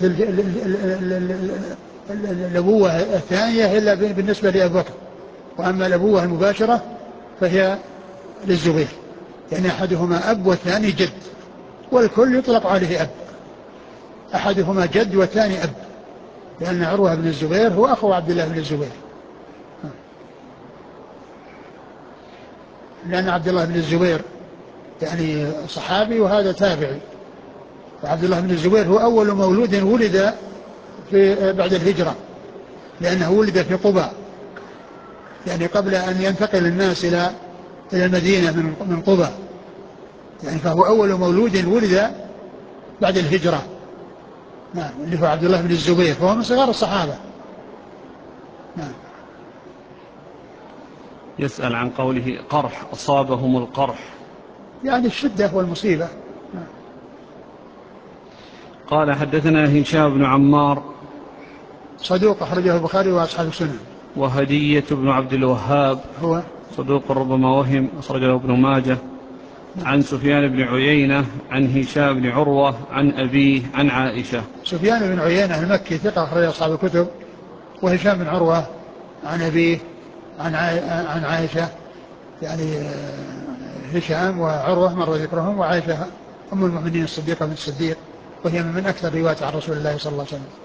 الأبوة الثانية إلا بالنسبة لأبو بكر، وأما الأبوة المباشرة فهي للزبير، يعني أحدهما أب والثاني جد، والكل يطلق عليه أب، أحدهما جد والثاني أب، لأن عروة بن الزبير هو أخو عبد الله بن الزبير، لأن عبد الله بن الزبير يعني صحابي وهذا تابعي، وعبد الله بن الزبير هو أول مولود ولد في بعد الهجرة، لأنه ولد في قباء، يعني قبل أن ينتقل الناس إلى إلى المدينة من من قباء، يعني فهو أول مولود ولد بعد الهجرة. نعم اللي هو عبد الله بن الزبير، فهو من صغار الصحابة. نعم. يسأل عن قوله قرح، أصابهم القرح، يعني الشدة والمصيبة. نعم. قال حدثنا هشام بن عمار صدوق أخرجه البخاري وأصحاب السنن. وهدية بن عبد الوهاب هو صدوق ربما وهم أخرجه ابن ماجه. عن سفيان بن عيينة عن هشام بن عروة عن أبيه عن عائشة. سفيان بن عيينة المكي ثقة أخرج أصحاب الكتب، وهشام بن عروة عن أبيه عن عن عائشة، يعني هشام وعروة مر ذكرهم، وعائشة أم المؤمنين الصديقة بنت الصديق، وهي من أكثر رواية عن رسول الله صلى الله عليه وسلم.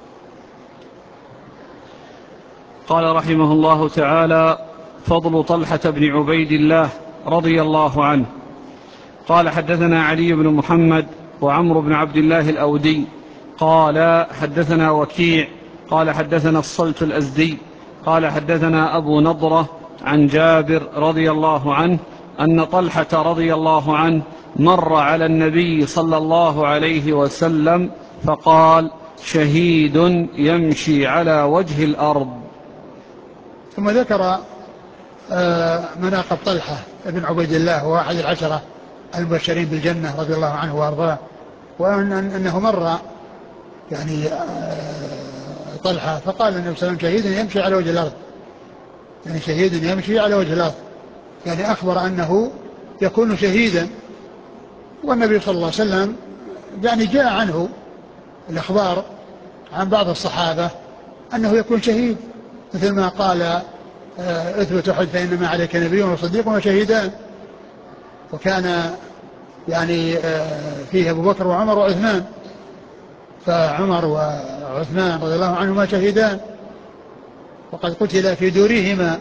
قال رحمه الله تعالى: فضل طلحة بن عبيد الله رضي الله عنه. قال حدثنا علي بن محمد وعمرو بن عبد الله الأودي قال حدثنا وكيع قال حدثنا الصلت الأزدي قال حدثنا أبو نضرة عن جابر رضي الله عنه أن طلحة رضي الله عنه مر على النبي صلى الله عليه وسلم فقال شهيد يمشي على وجه الأرض. ثم ذكر مناقب طلحة بن عبيد الله وهو أحد العشرة المبشرين بالجنة رضي الله عنه وأرضاه، وأن أنه مر يعني طلحة فقال النبي صلى الله عليه وسلم شهيد يمشي على وجه الأرض، يعني شهيد يمشي على وجه الأرض، يعني أخبر أنه يكون شهيدا. والنبي صلى الله عليه وسلم يعني جاء عنه الأخبار عن بعض الصحابة أنه يكون شهيد، مثل ما قال اثبت أحد فإنما عليك نبي وصديق وشهيدان، وكان يعني فيه أبو بكر وعمر وعثمان، فعمر وعثمان رضي الله عنهما شهيدان وقد قتل في دورهما،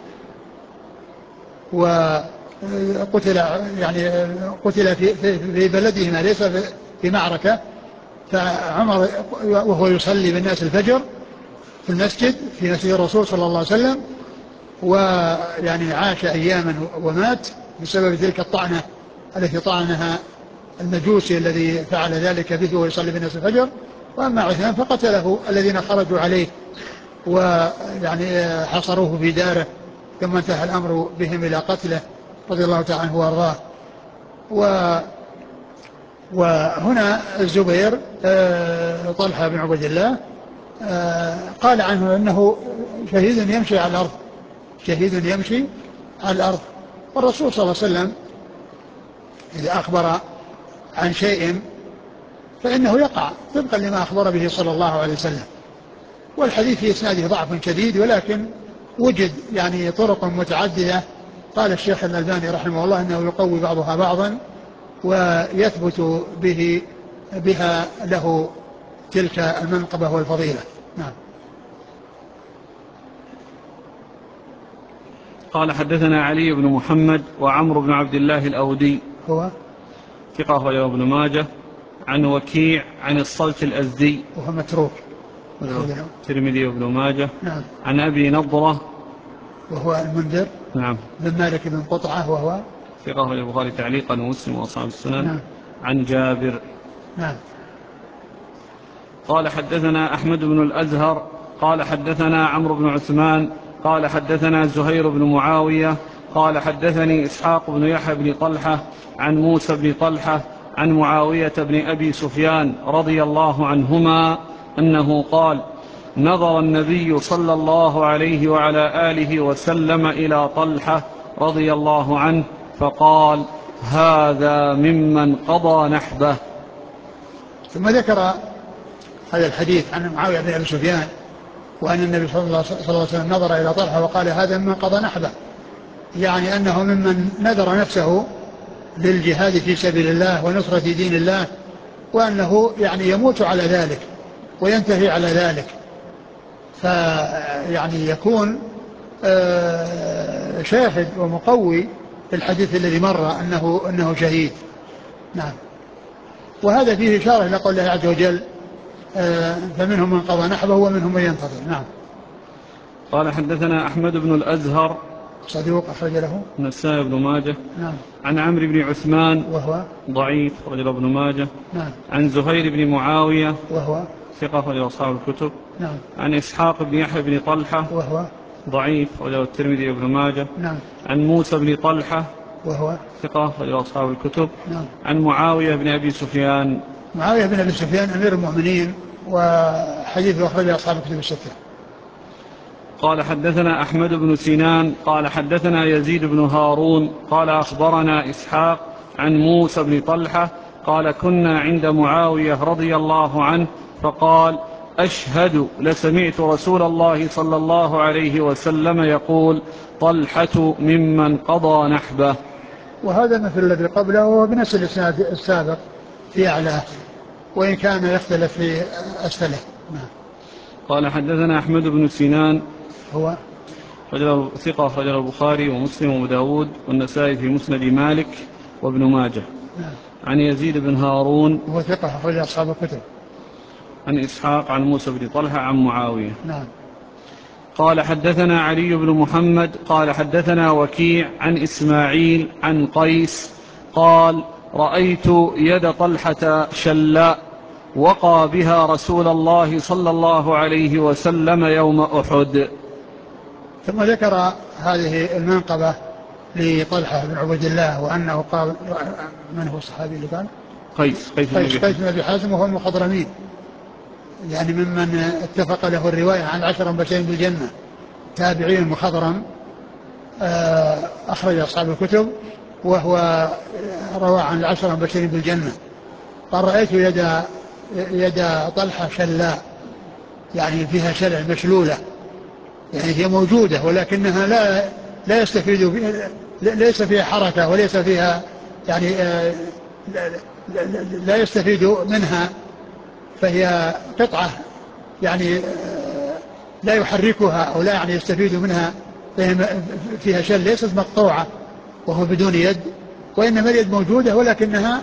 وقتل يعني قتل في, في, في بلدهما ليس في معركة. فعمر وهو يصلي بالناس الفجر في المسجد في مسجد الرسول صلى الله عليه وسلم، ويعني عاش أياما ومات بسبب تلك الطعنة التي طعنها المجوسي الذي فعل ذلك به ويصلي بالناس الفجر. وأما عثمان فقتله الذين خرجوا عليه ويعني حصروه في داره، ثم انتهى الأمر بهم إلى قتله رضي الله تعالى عنه وارضاه. و وهنا الزبير طلحة بن عبيد الله قال عنه أنه شهيد يمشي على الأرض، شهيد يمشي على الأرض. والرسول صلى الله عليه وسلم إذا أخبر عن شيء فإنه يقع طبقا لما أخبر به صلى الله عليه وسلم. والحديث في إسناده ضعف شديد، ولكن وجد يعني طرق متعددة قال الشيخ الألباني رحمه الله أنه يقوي بعضها بعضا ويثبت به بها له تلك المنقبة والفضيلة. نعم. قال حدثنا علي بن محمد وعمرو بن عبد الله الأودي هو ثقة أخرجه ابن ماجه عن وكيع عن الصلت الأزدي وهو متروك الترمذي وابن ماجه. نعم. عن أبي نضرة وهو المنذر نعم بن مالك بن قطعة وهو ثقة أخرجه البخاري تعليقا ومسلم وأصحاب السنن. نعم. عن جابر. نعم. قال حدثنا أحمد بن الأزهر قال حدثنا عمرو بن عثمان قال حدثنا زهير بن معاوية قال حدثني إسحاق بن يحيى بن طلحة عن موسى بن طلحة عن معاوية بن أبي سفيان رضي الله عنهما أنه قال نظر النبي صلى الله عليه وعلى آله وسلم إلى طلحة رضي الله عنه فقال هذا ممن قضى نحبه. ثم ذكر هذا الحديث عن معاوية بن أبي سفيان وأن النبي صلى الله عليه وسلم نظر إلى طلحة وقال هذا ممن قضى نحبه، يعني أنه ممن نذر نفسه للجهاد في سبيل الله ونصرة دين الله، وأنه يعني يموت على ذلك وينتهي على ذلك، فيعني يكون شاهد ومقوي في الحديث الذي مر أنه, أنه شهيد. نعم. وهذا فيه إشارة إلى قول الله عز وجل فمنهم من قضى نحبه ومنهم من ينتظر. نعم. قال حدثنا أحمد بن الأزهر صدوق أخرج له النسائي بن ماجه. نعم. عن عمرو بن عثمان وهو ضعيف رجل ابن ماجه. نعم. عن زهير بن معاوية وهو ثقة رجل أصحاب الكتب. نعم. عن إسحاق بن يحيى بن طلحة وهو ضعيف رجل الترمذي وابن ماجه. نعم. عن موسى بن طلحة وهو ثقة رجل أصحاب الكتب. نعم. عن معاوية بن أبي سفيان معاوية بن أبي سفيان أمير المؤمنين وحديث أخرج أصحاب الكتب الستة. قال حدثنا أحمد بن سنان قال حدثنا يزيد بن هارون قال أخبرنا إسحاق عن موسى بن طلحة قال كنا عند معاوية رضي الله عنه فقال أشهد لسمعت رسول الله صلى الله عليه وسلم يقول طلحة ممن قضى نحبه. وهذا مثل الذي قبله وهو بنفس الإسناد السابق في أعلاه وإن كان يختلف في أسفله. نعم. قال حدثنا أحمد بن سنان هو رجل ثقة رجل البخاري ومسلم وابو داود والنسائي في مسند مالك وابن ماجه. نعم. عن يزيد بن هارون وهو ثقة أخرج أصحاب الكتب. عن إسحاق عن موسى بن طلحة عن معاوية. نعم. قال حدثنا علي بن محمد قال حدثنا وكيع عن إسماعيل عن قيس قال رأيت يد طلحة شلاء وقى بها رسول الله صلى الله عليه وسلم يوم أحد. ثم ذكر هذه المنقبة لطلحة بن عبد الله وأنه قال. من هو الصحابي اللي قال؟ قيس قيس قيس, قيس بن أبي حازم وهو المخضرمين، يعني ممن اتفق له الرواية عن عشر مبشرين بالجنة، تابعي مخضرم أخرج أصحاب الكتب، وهو روى عن العشر مبشرين بالجنة. قال رأيت يد يد طلحة شلاء، يعني فيها شلع مشلولة، يعني هي موجودة ولكنها لا لا يستفيد بها، ليس فيها حركة وليس فيها يعني لا, لا يستفيد منها، فهي قطعة يعني لا يحركها أو لا يعني يستفيد منها، فيها شل ليست مقطوعة وهو بدون يد، وإنما اليد موجودة ولكنها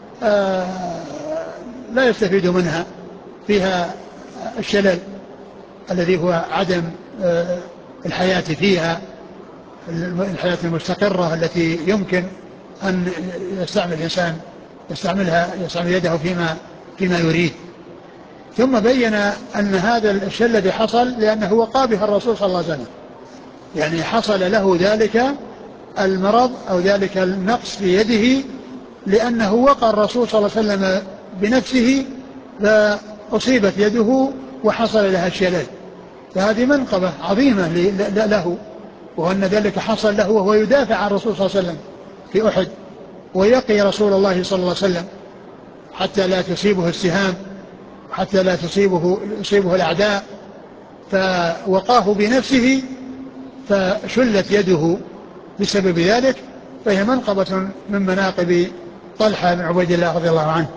لا يستفيد منها، فيها الشلل الذي هو عدم الحياة فيها، الحياة المستقرة التي يمكن أن يستعمل الإنسان يستعملها يستعمل يده فيما فيما يريد. ثم بين أن هذا الشيء الذي حصل لأنه وقى بها الرسول صلى الله عليه وسلم، يعني حصل له ذلك المرض أو ذلك النقص في يده لأنه وقى الرسول صلى الله عليه وسلم بنفسه فأصيبت يده وحصل لها الشلل. فهذه منقبة عظيمة له، وأن ذلك حصل له وهو يدافع عن الرسول صلى الله عليه وسلم في أحد، ويقي رسول الله صلى الله عليه وسلم حتى لا تصيبه السهام، حتى لا تصيبه يصيبه الأعداء، فوقاه بنفسه فشلت يده بسبب ذلك، فهي منقبة من مناقب طلحة بن عبيد الله رضي الله عنه.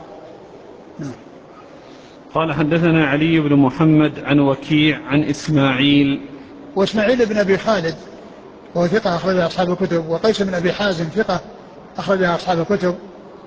قال حدثنا علي بن محمد عن وكيع عن إسماعيل، وإسماعيل بن أبي خالد وهو ثقة أخرجها أصحاب الكتب، وقيس بن أبي حازم ثقة أخرجها أصحاب الكتب.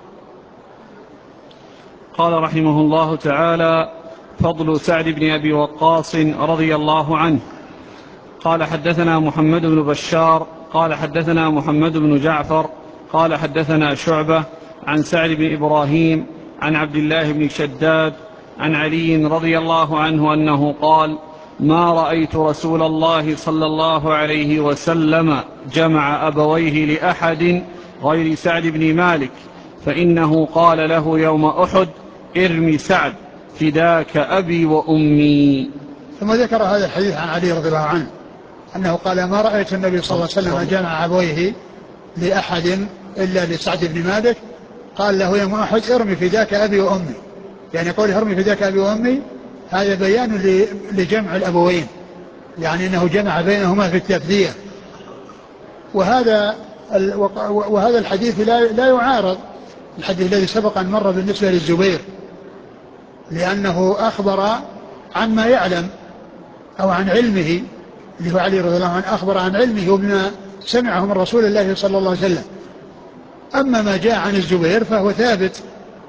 قال رحمه الله تعالى فضل سعد بن أبي وقاص رضي الله عنه. قال حدثنا محمد بن بشار قال حدثنا محمد بن جعفر قال حدثنا شعبة عن سعد بن إبراهيم عن عبد الله بن شداد عن علي رضي الله عنه أنه قال ما رأيت رسول الله صلى الله عليه وسلم جمع أبويه لأحد غير سعد بن مالك، فإنه قال له يوم أحد ارمي سعد فداك أبي وأمي. ثم ذكر هذا الحديث عن علي رضي الله عنه أنه قال ما رأيت النبي صلى الله عليه وسلم جمع أبويه لأحد إلا لسعد بن مالك، قال له يوم أحد ارمي فداك أبي وأمي، يعني قول ارمي فداك أبي وأمي هذا بيان لجمع الأبوين، يعني أنه جمع بينهما في التفدية. وهذا وهذا الحديث لا لا يعارض الحديث الذي سبق أن مر بالنسبة للزبير، لأنه أخبر عما يعلم أو عن علمه، اللي هو علي رضي الله عنه أخبر عن علمه وبما سمعه من رسول الله صلى الله عليه وسلم. أما ما جاء عن الزبير فهو ثابت،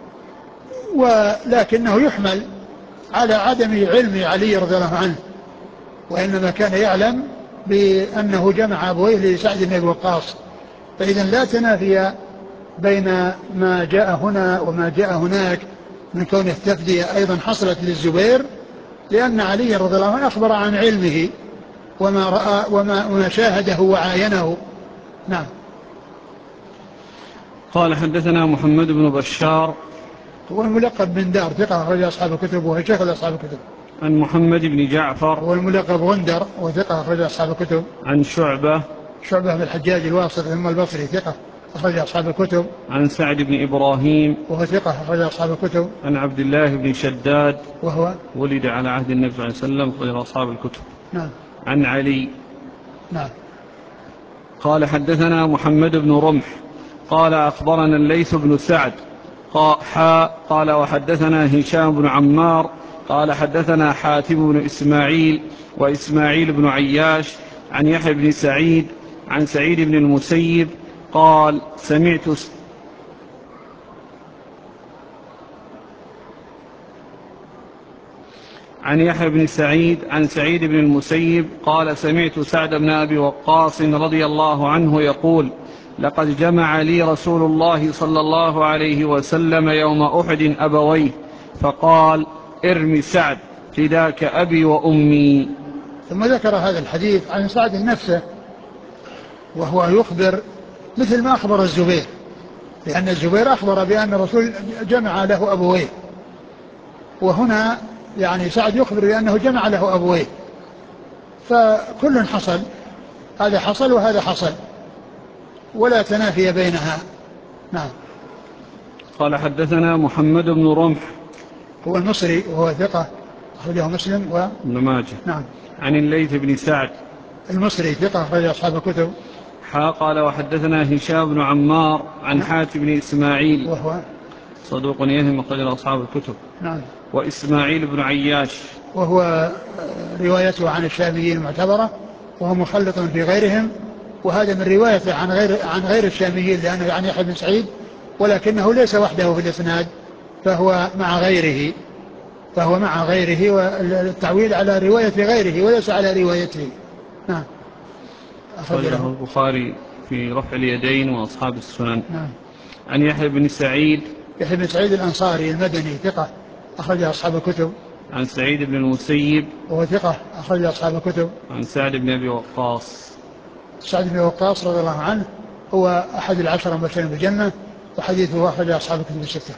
ولكنه يحمل على عدم علم علي رضي الله عنه، وإنما كان يعلم بأنه جمع أبويه لسعد بن أبي وقاص، فإذا لا تنافي بين ما جاء هنا وما جاء هناك من كون التفدية أيضا حصلت للزبير، لأن علي رضي الله عنه أخبر عن علمه وما رأى وما, وما شاهده وعاينه. نعم. قال حدثنا محمد بن بشار هو الملقب بن دار ثقة أخرج أصحاب الكتب وهو شيخ أصحاب الكتب. عن محمد بن جعفر هو الملقب غندر وثقة أخرج أصحاب الكتب. عن شعبة شعبة بن الحجاج الواسط ثم البصري ثقة أخرج أصحاب الكتب. عن سعد بن إبراهيم وهو ثقة أخرج أصحاب الكتب. عن عبد الله بن شداد وهو ولد على عهد النبي صلى الله عليه وسلم أخرج أصحاب الكتب. نعم. عن علي. نعم. قال حدثنا محمد بن رمح قال أخبرنا الليث بن سعد قال وحدثنا هشام بن عمار قال حدثنا حاتم بن إسماعيل وإسماعيل بن عياش عن يحيى بن سعيد عن سعيد بن المسيب قال سمعت عن يحيى بن سعيد عن سعيد بن المسيب قال سمعت سعد بن أبي وقاص رضي الله عنه يقول لقد جمع لي رسول الله صلى الله عليه وسلم يوم أحد أبويه فقال ارم سعد فداك أبي وأمي. ثم ذكر هذا الحديث عن سعد نفسه وهو يخبر مثل ما أخبر الزبير، لأن الزبير أخبر بأن الرسول جمع له أبويه، وهنا يعني سعد يخبر بأنه جمع له أبويه، فكل حصل، هذا حصل وهذا حصل ولا تنافي بينها. نعم. قال حدثنا محمد بن رمح هو المصري وهو ثقة أخرجه مسلم و ابن ماجه. نعم. عن الليث بن سعد المصري ثقة أخرج أصحاب الكتب. حا قال وحدثنا هشام بن عمار عن نعم. حاتم بن إسماعيل وهو صدوق يهم أخرج أصحاب الكتب. نعم. وإسماعيل بن عياش وهو روايته عن الشاميين المعتبرة، وهو مخلط في غيرهم، وهذا من روايته عن غير عن غير الشاميين لأنه عن يحيى بن سعيد، ولكنه ليس وحده في الإسناد، فهو مع غيره فهو مع غيره والتعويل على رواية غيره وليس على روايته. نعم. أخرجه البخاري في رفع اليدين وأصحاب السنن. نعم. عن يحيى بن سعيد يحيى بن سعيد الأنصاري المدني ثقة أخرج أصحاب الكتب. عن سعيد بن المسيب وهو ثقة أخرج أصحاب الكتب. عن سعد بن أبي وقاص سعد بن وقاص رضي الله عنه هو أحد العشرة المبشرين بالجنة، وحديثه أخرج أصحاب الكتب الستة.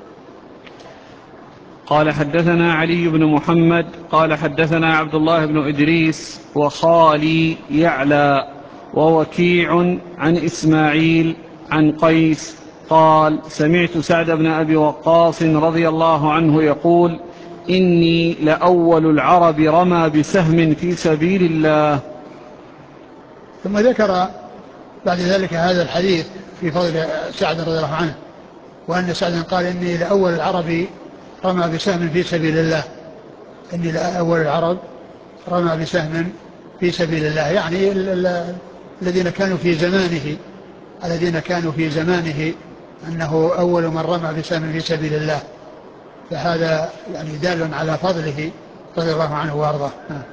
قال حدثنا علي بن محمد قال حدثنا عبد الله بن إدريس وخالي يعلى ووكيع عن إسماعيل عن قيس قال سمعت سعد بن أبي وقاص رضي الله عنه يقول إني لأول العرب رمى بسهم في سبيل الله. ثم ذكر بعد ذلك هذا الحديث في فضل سعد رضي الله عنه، وأن سعد قال إني لأول العرب رمى بسهم في سبيل الله، إني لأول العرب رمى بسهم في سبيل الله، يعني الذين كانوا في زمانه الذين كانوا في زمانه أنه أول من رمى بسهم في سبيل الله، فهذا يعني دال على فضله رضي الله عنه وارضاه.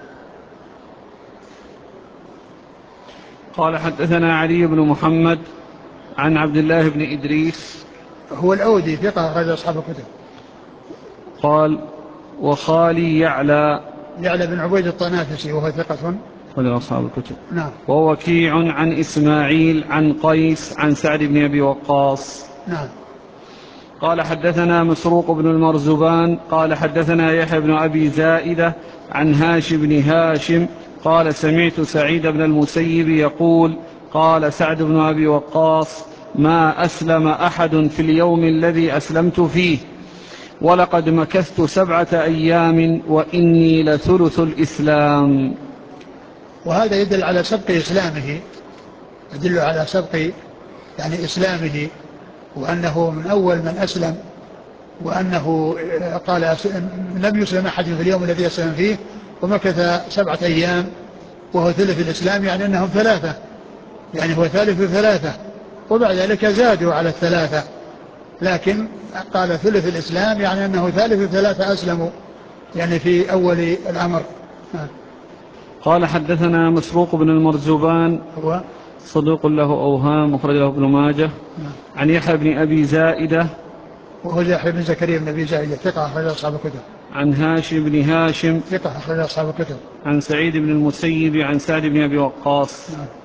قال حدثنا علي بن محمد عن عبد الله بن إدريس هو الأودي ثقة أخرج أصحاب الكتب. قال وخالي يعلى يعلى بن عبيد الطنافسي وهو ثقة أخرج أصحاب الكتب. نعم. ووكيع عن إسماعيل عن قيس عن سعد بن أبي وقاص. نعم. قال حدثنا مسروق بن المرزبان قال حدثنا يحيى بن أبي زائدة عن هاشم بن هاشم قال سمعت سعيد بن المسيب يقول قال سعد بن أبي وقاص ما أسلم أحد في اليوم الذي أسلمت فيه ولقد مكثت سبعة أيام وإني لثلث الإسلام. وهذا يدل على سبق إسلامه، يدل على سبق يعني إسلامه، وأنه من أول من أسلم، وأنه قال لم يسلم أحد في اليوم الذي أسلم فيه ومكث سبعة أيام وهو ثلث الإسلام، يعني أنهم ثلاثة، يعني هو ثالث ثلاثة، وبعد ذلك زادوا على الثلاثة، لكن قال ثلث الإسلام يعني أنه ثالث ثلاثة أسلموا يعني في أول الأمر. قال حدثنا مسروق بن المرزبان هو صدوق له أوهام أخرج له ابن ماجه. عن يحيى بن أبي زائدة وهو يحيى بن زكريا بن أبي زائدة ثقة أخرج أصحاب الكتب. عن هاشم بن هاشم ثقة أخرج أصحاب الكتب. عن سعيد بن المسيب عن سعد بن أبي وقاص.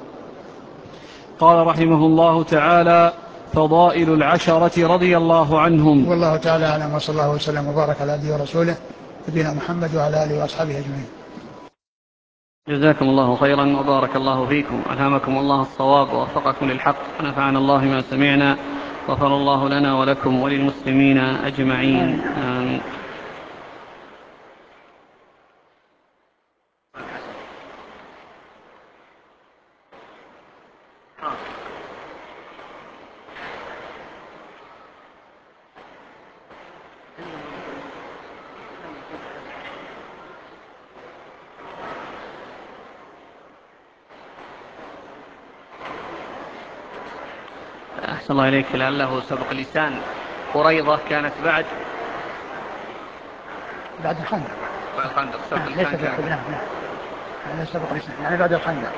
قال رحمه الله تعالى فضائل العشرة رضي الله عنهم. والله تعالى أعلم، وصلى الله وسلم وبارك على عبده ورسوله نبينا محمد وعلى آله وأصحابه أجمعين. جزاكم الله خيرا وبارك الله فيكم، ألهمكم الله الصواب ووفقكم للحق ونفعنا الله ما سمعنا، غفر الله لنا ولكم وللمسلمين أجمعين، آمين. أحسن الله إليك، لعله سبق لسان. قريضة كانت بعد بعد الخندق الخندق سبق نعم ليس في أحد. نعم نعم هذا سبق الإسلام يعني بعد الخندق.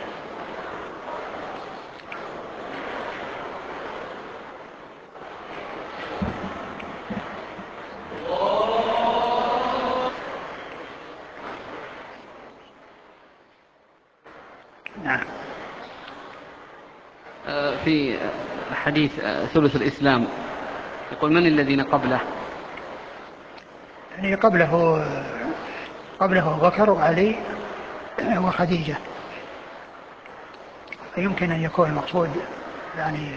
نعم. في حديث ثلث الإسلام يقول من الذين قبله؟ يعني قبله قبله أبو بكر وعلي وخديجة، فيمكن أن يكون المقصود يعني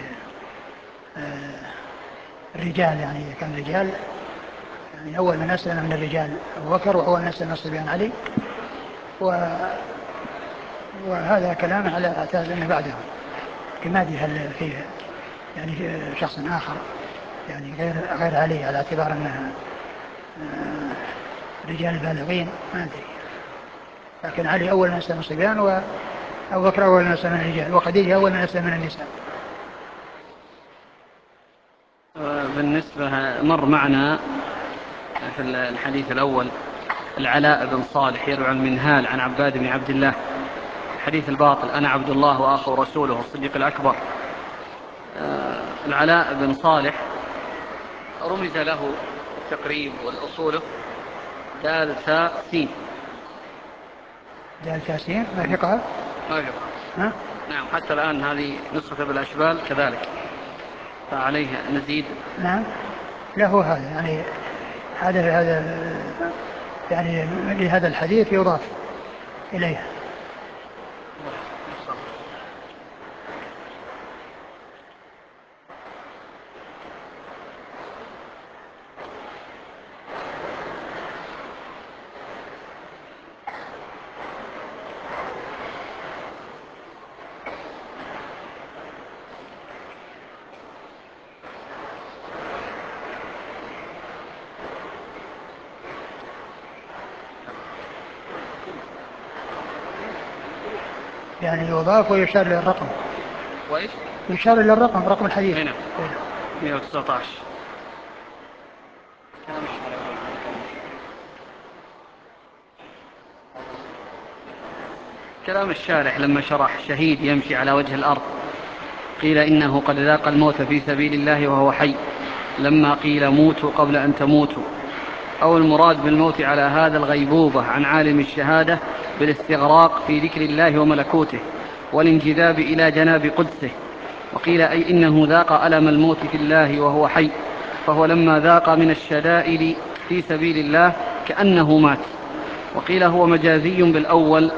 الرجال، يعني كان رجال يعني أول من أسلم من الرجال أبو بكر، وأول من أسلم الصبيان علي، و وهذا كلام على اعتبار أن بعده كما هل فيه يعني شخص آخر يعني غير غير علي على اعتبار أنها رجال بالغين ما أدري، لكن علي أول من أسلم الصبيان، وأبو بكر أول من أسلم الرجال، وخديجة أول من أسلم من النساء. بالنسبة مر معنا في الحديث الأول العلاء بن صالح يروي عن منهال عن عباد بن عبد الله، الحديث الباطل أنا عبد الله وآخر رسوله الصديق الأكبر. العلاء بن صالح رمز له التقريب والأصوله دال ثاء سين. دال ثاء سين ما في قال؟ ما في قال. نعم حتى الآن هذه نسخة بالأشبال كذلك فعليه نزيد. نعم له هذا يعني هذا هذا يعني لهذا الحديث يضاف إليه. يعني يضاف ويشار للرقم. وإيش؟ يشار للرقم رقم الحديث. هنا مئة وتسعة عشر. كلام الشارح لما شرح شهيد يمشي على وجه الأرض قيل إنه قد ذاق الموت في سبيل الله وهو حي، لما قيل موتوا قبل أن تموتوا، أو المراد بالموت على هذا الغيبوبة عن عالم الشهادة بالاستغراق في ذكر الله وملكوته والانجذاب إلى جناب قدسه. وقيل أي إنه ذاق ألم الموت في الله وهو حي، فهو لما ذاق من الشدائد في سبيل الله كأنه مات. وقيل هو مجازي بالأول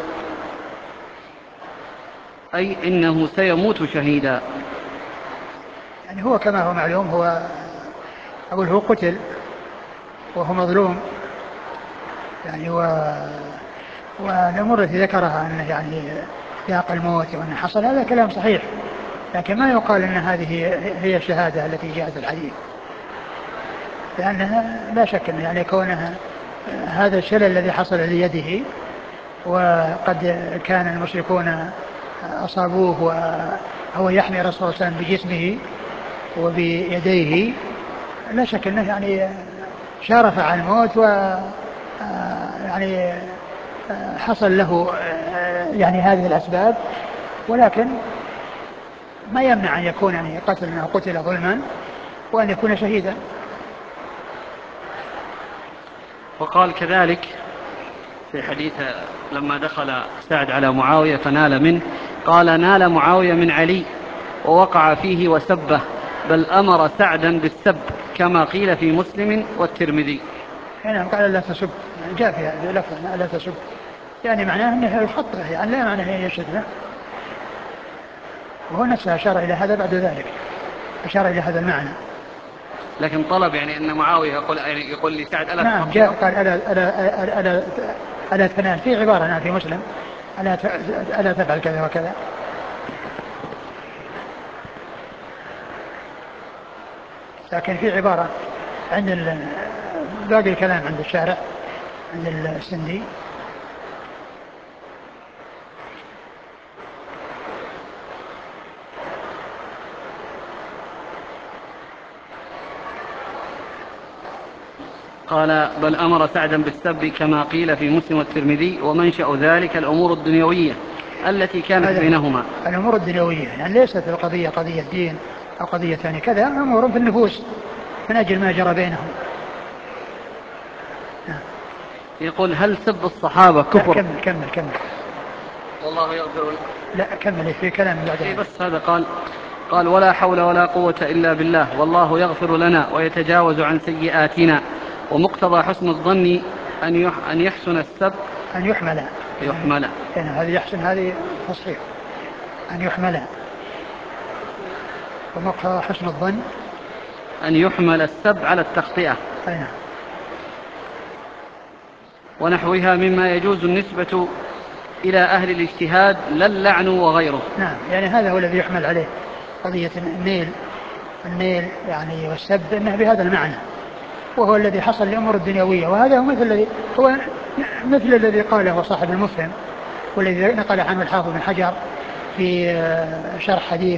أي إنه سيموت شهيدا. يعني هو كما هو معلوم هو أقول هو قتل وهو مظلوم يعني، و والأمور التي ذكرها أنه يعني ذاق الموت وأنه حصل هذا كلام صحيح، لكن ما يقال أن هذه هي الشهادة التي جاءت في الحديث، لأنها لا شك أن يعني كونها هذا الشلل الذي حصل ليده وقد كان المشركون أصابوه وهو يحمي رسول الله صلى الله عليه وسلم بجسمه وبيديه، لا شك أنه يعني شارف عن الموت و يعني حصل له يعني هذه الأسباب، ولكن ما يمنع أن يكون يعني قتل أو قتل ظلما وأن يكون شهيدا. وقال كذلك في حديث لما دخل سعد على معاوية فنال منه قال نال معاوية من علي ووقع فيه وسبه بل أمر سعدا بالسب كما قيل في مسلم والترمذي. نعم قال لا تسب، جاء في لفظ لا تسب يعني معناه أنه يخطئه يعني لا معناه أنه يشتمه، وهو نفسه أشار إلى هذا بعد ذلك، أشار إلى هذا المعنى. لكن طلب يعني أن معاوية يقول يعني يقول لسعد ألا نعم جاء قال ألا ألا ألا ألا تنال في عبارة في مسلم ألا ألا تفعل كذا وكذا. لكن في عبارة عند باقي الكلام عند الشارع عند السندي قال بل أمر سعدا بالسب كما قيل في مسلم والترمذي ومنشأ ذلك الأمور الدنيوية التي كانت بينهما. الأمور الدنيوية يعني ليست القضية قضية دين أو قضية ثانية كذا، أمور في النفوس من أجل ما جرى بينهم. يقول هل سب الصحابة كفر؟ كمل كمل كمل والله يغفر لك. لا كمل في كلام بعد. بس هذا قال قال ولا حول ولا قوة إلا بالله والله يغفر لنا ويتجاوز عن سيئاتنا ومقتضى حسن الظن أن أن يحسن السب أن يحمل يحمل يعني هذه يحسن هذه تصحيح أن يحمل ومقتضى حسن الظن أن يحمل السب على التخطئة أين. ونحوها مما يجوز النسبة إلى أهل الاجتهاد لا اللعن وغيره. نعم يعني هذا هو الذي يحمل عليه قضية النيل النيل يعني والسب إنه بهذا المعنى، وهو الذي حصل لأمور الدنيوية. وهذا هو مثل الذي هو مثل الذي قاله صاحب المفهم والذي نقل عنه الحافظ بن حجر في شرح حديث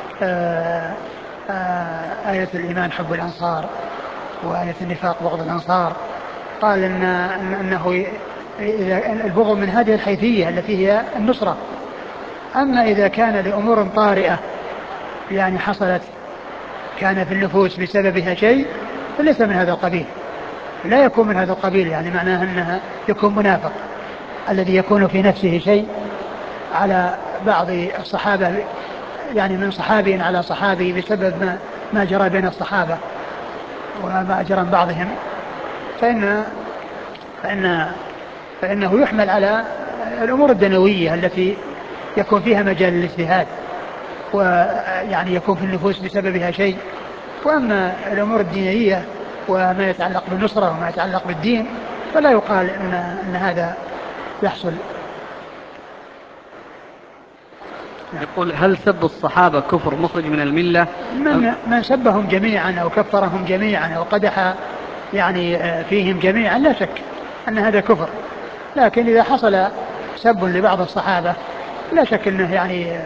آية الإيمان حب الأنصار وآية النفاق بغض الأنصار. قال إن أنه البغض من هذه الحيثية التي هي النصرة، أما إذا كان لأمور طارئة يعني حصلت كان في النفوس بسببها شيء فليس من هذا القبيل، لا يكون من هذا القبيل. يعني معناه أنها يكون منافق الذي يكون في نفسه شيء على بعض الصحابة، يعني من صحابي على صحابي بسبب ما, ما جرى بين الصحابة وما جرى بعضهم، فإن فإن فإنه يحمل على الأمور الدنيوية التي يكون فيها مجال للاجتهاد ويعني يكون في النفوس بسببها شيء. وأما الأمور الدينية وما يتعلق بالنصرة وما يتعلق بالدين فلا يقال إن, إن هذا يحصل. يقول هل سب الصحابة كفر مخرج من الملة؟ من, من سبهم جميعا أو كفرهم جميعا أو قدح يعني فيهم جميعا لا شك أن هذا كفر، لكن إذا حصل سب لبعض الصحابة لا شك أنه يعني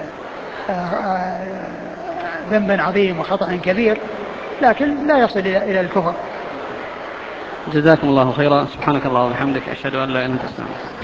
ذنب عظيم وخطأ كبير، لكن لا يصل إلى الكفر. جزاكم الله خيرا. سبحانك الله وبحمدك أشهد أن لا إله إلا أنت أستغفرك.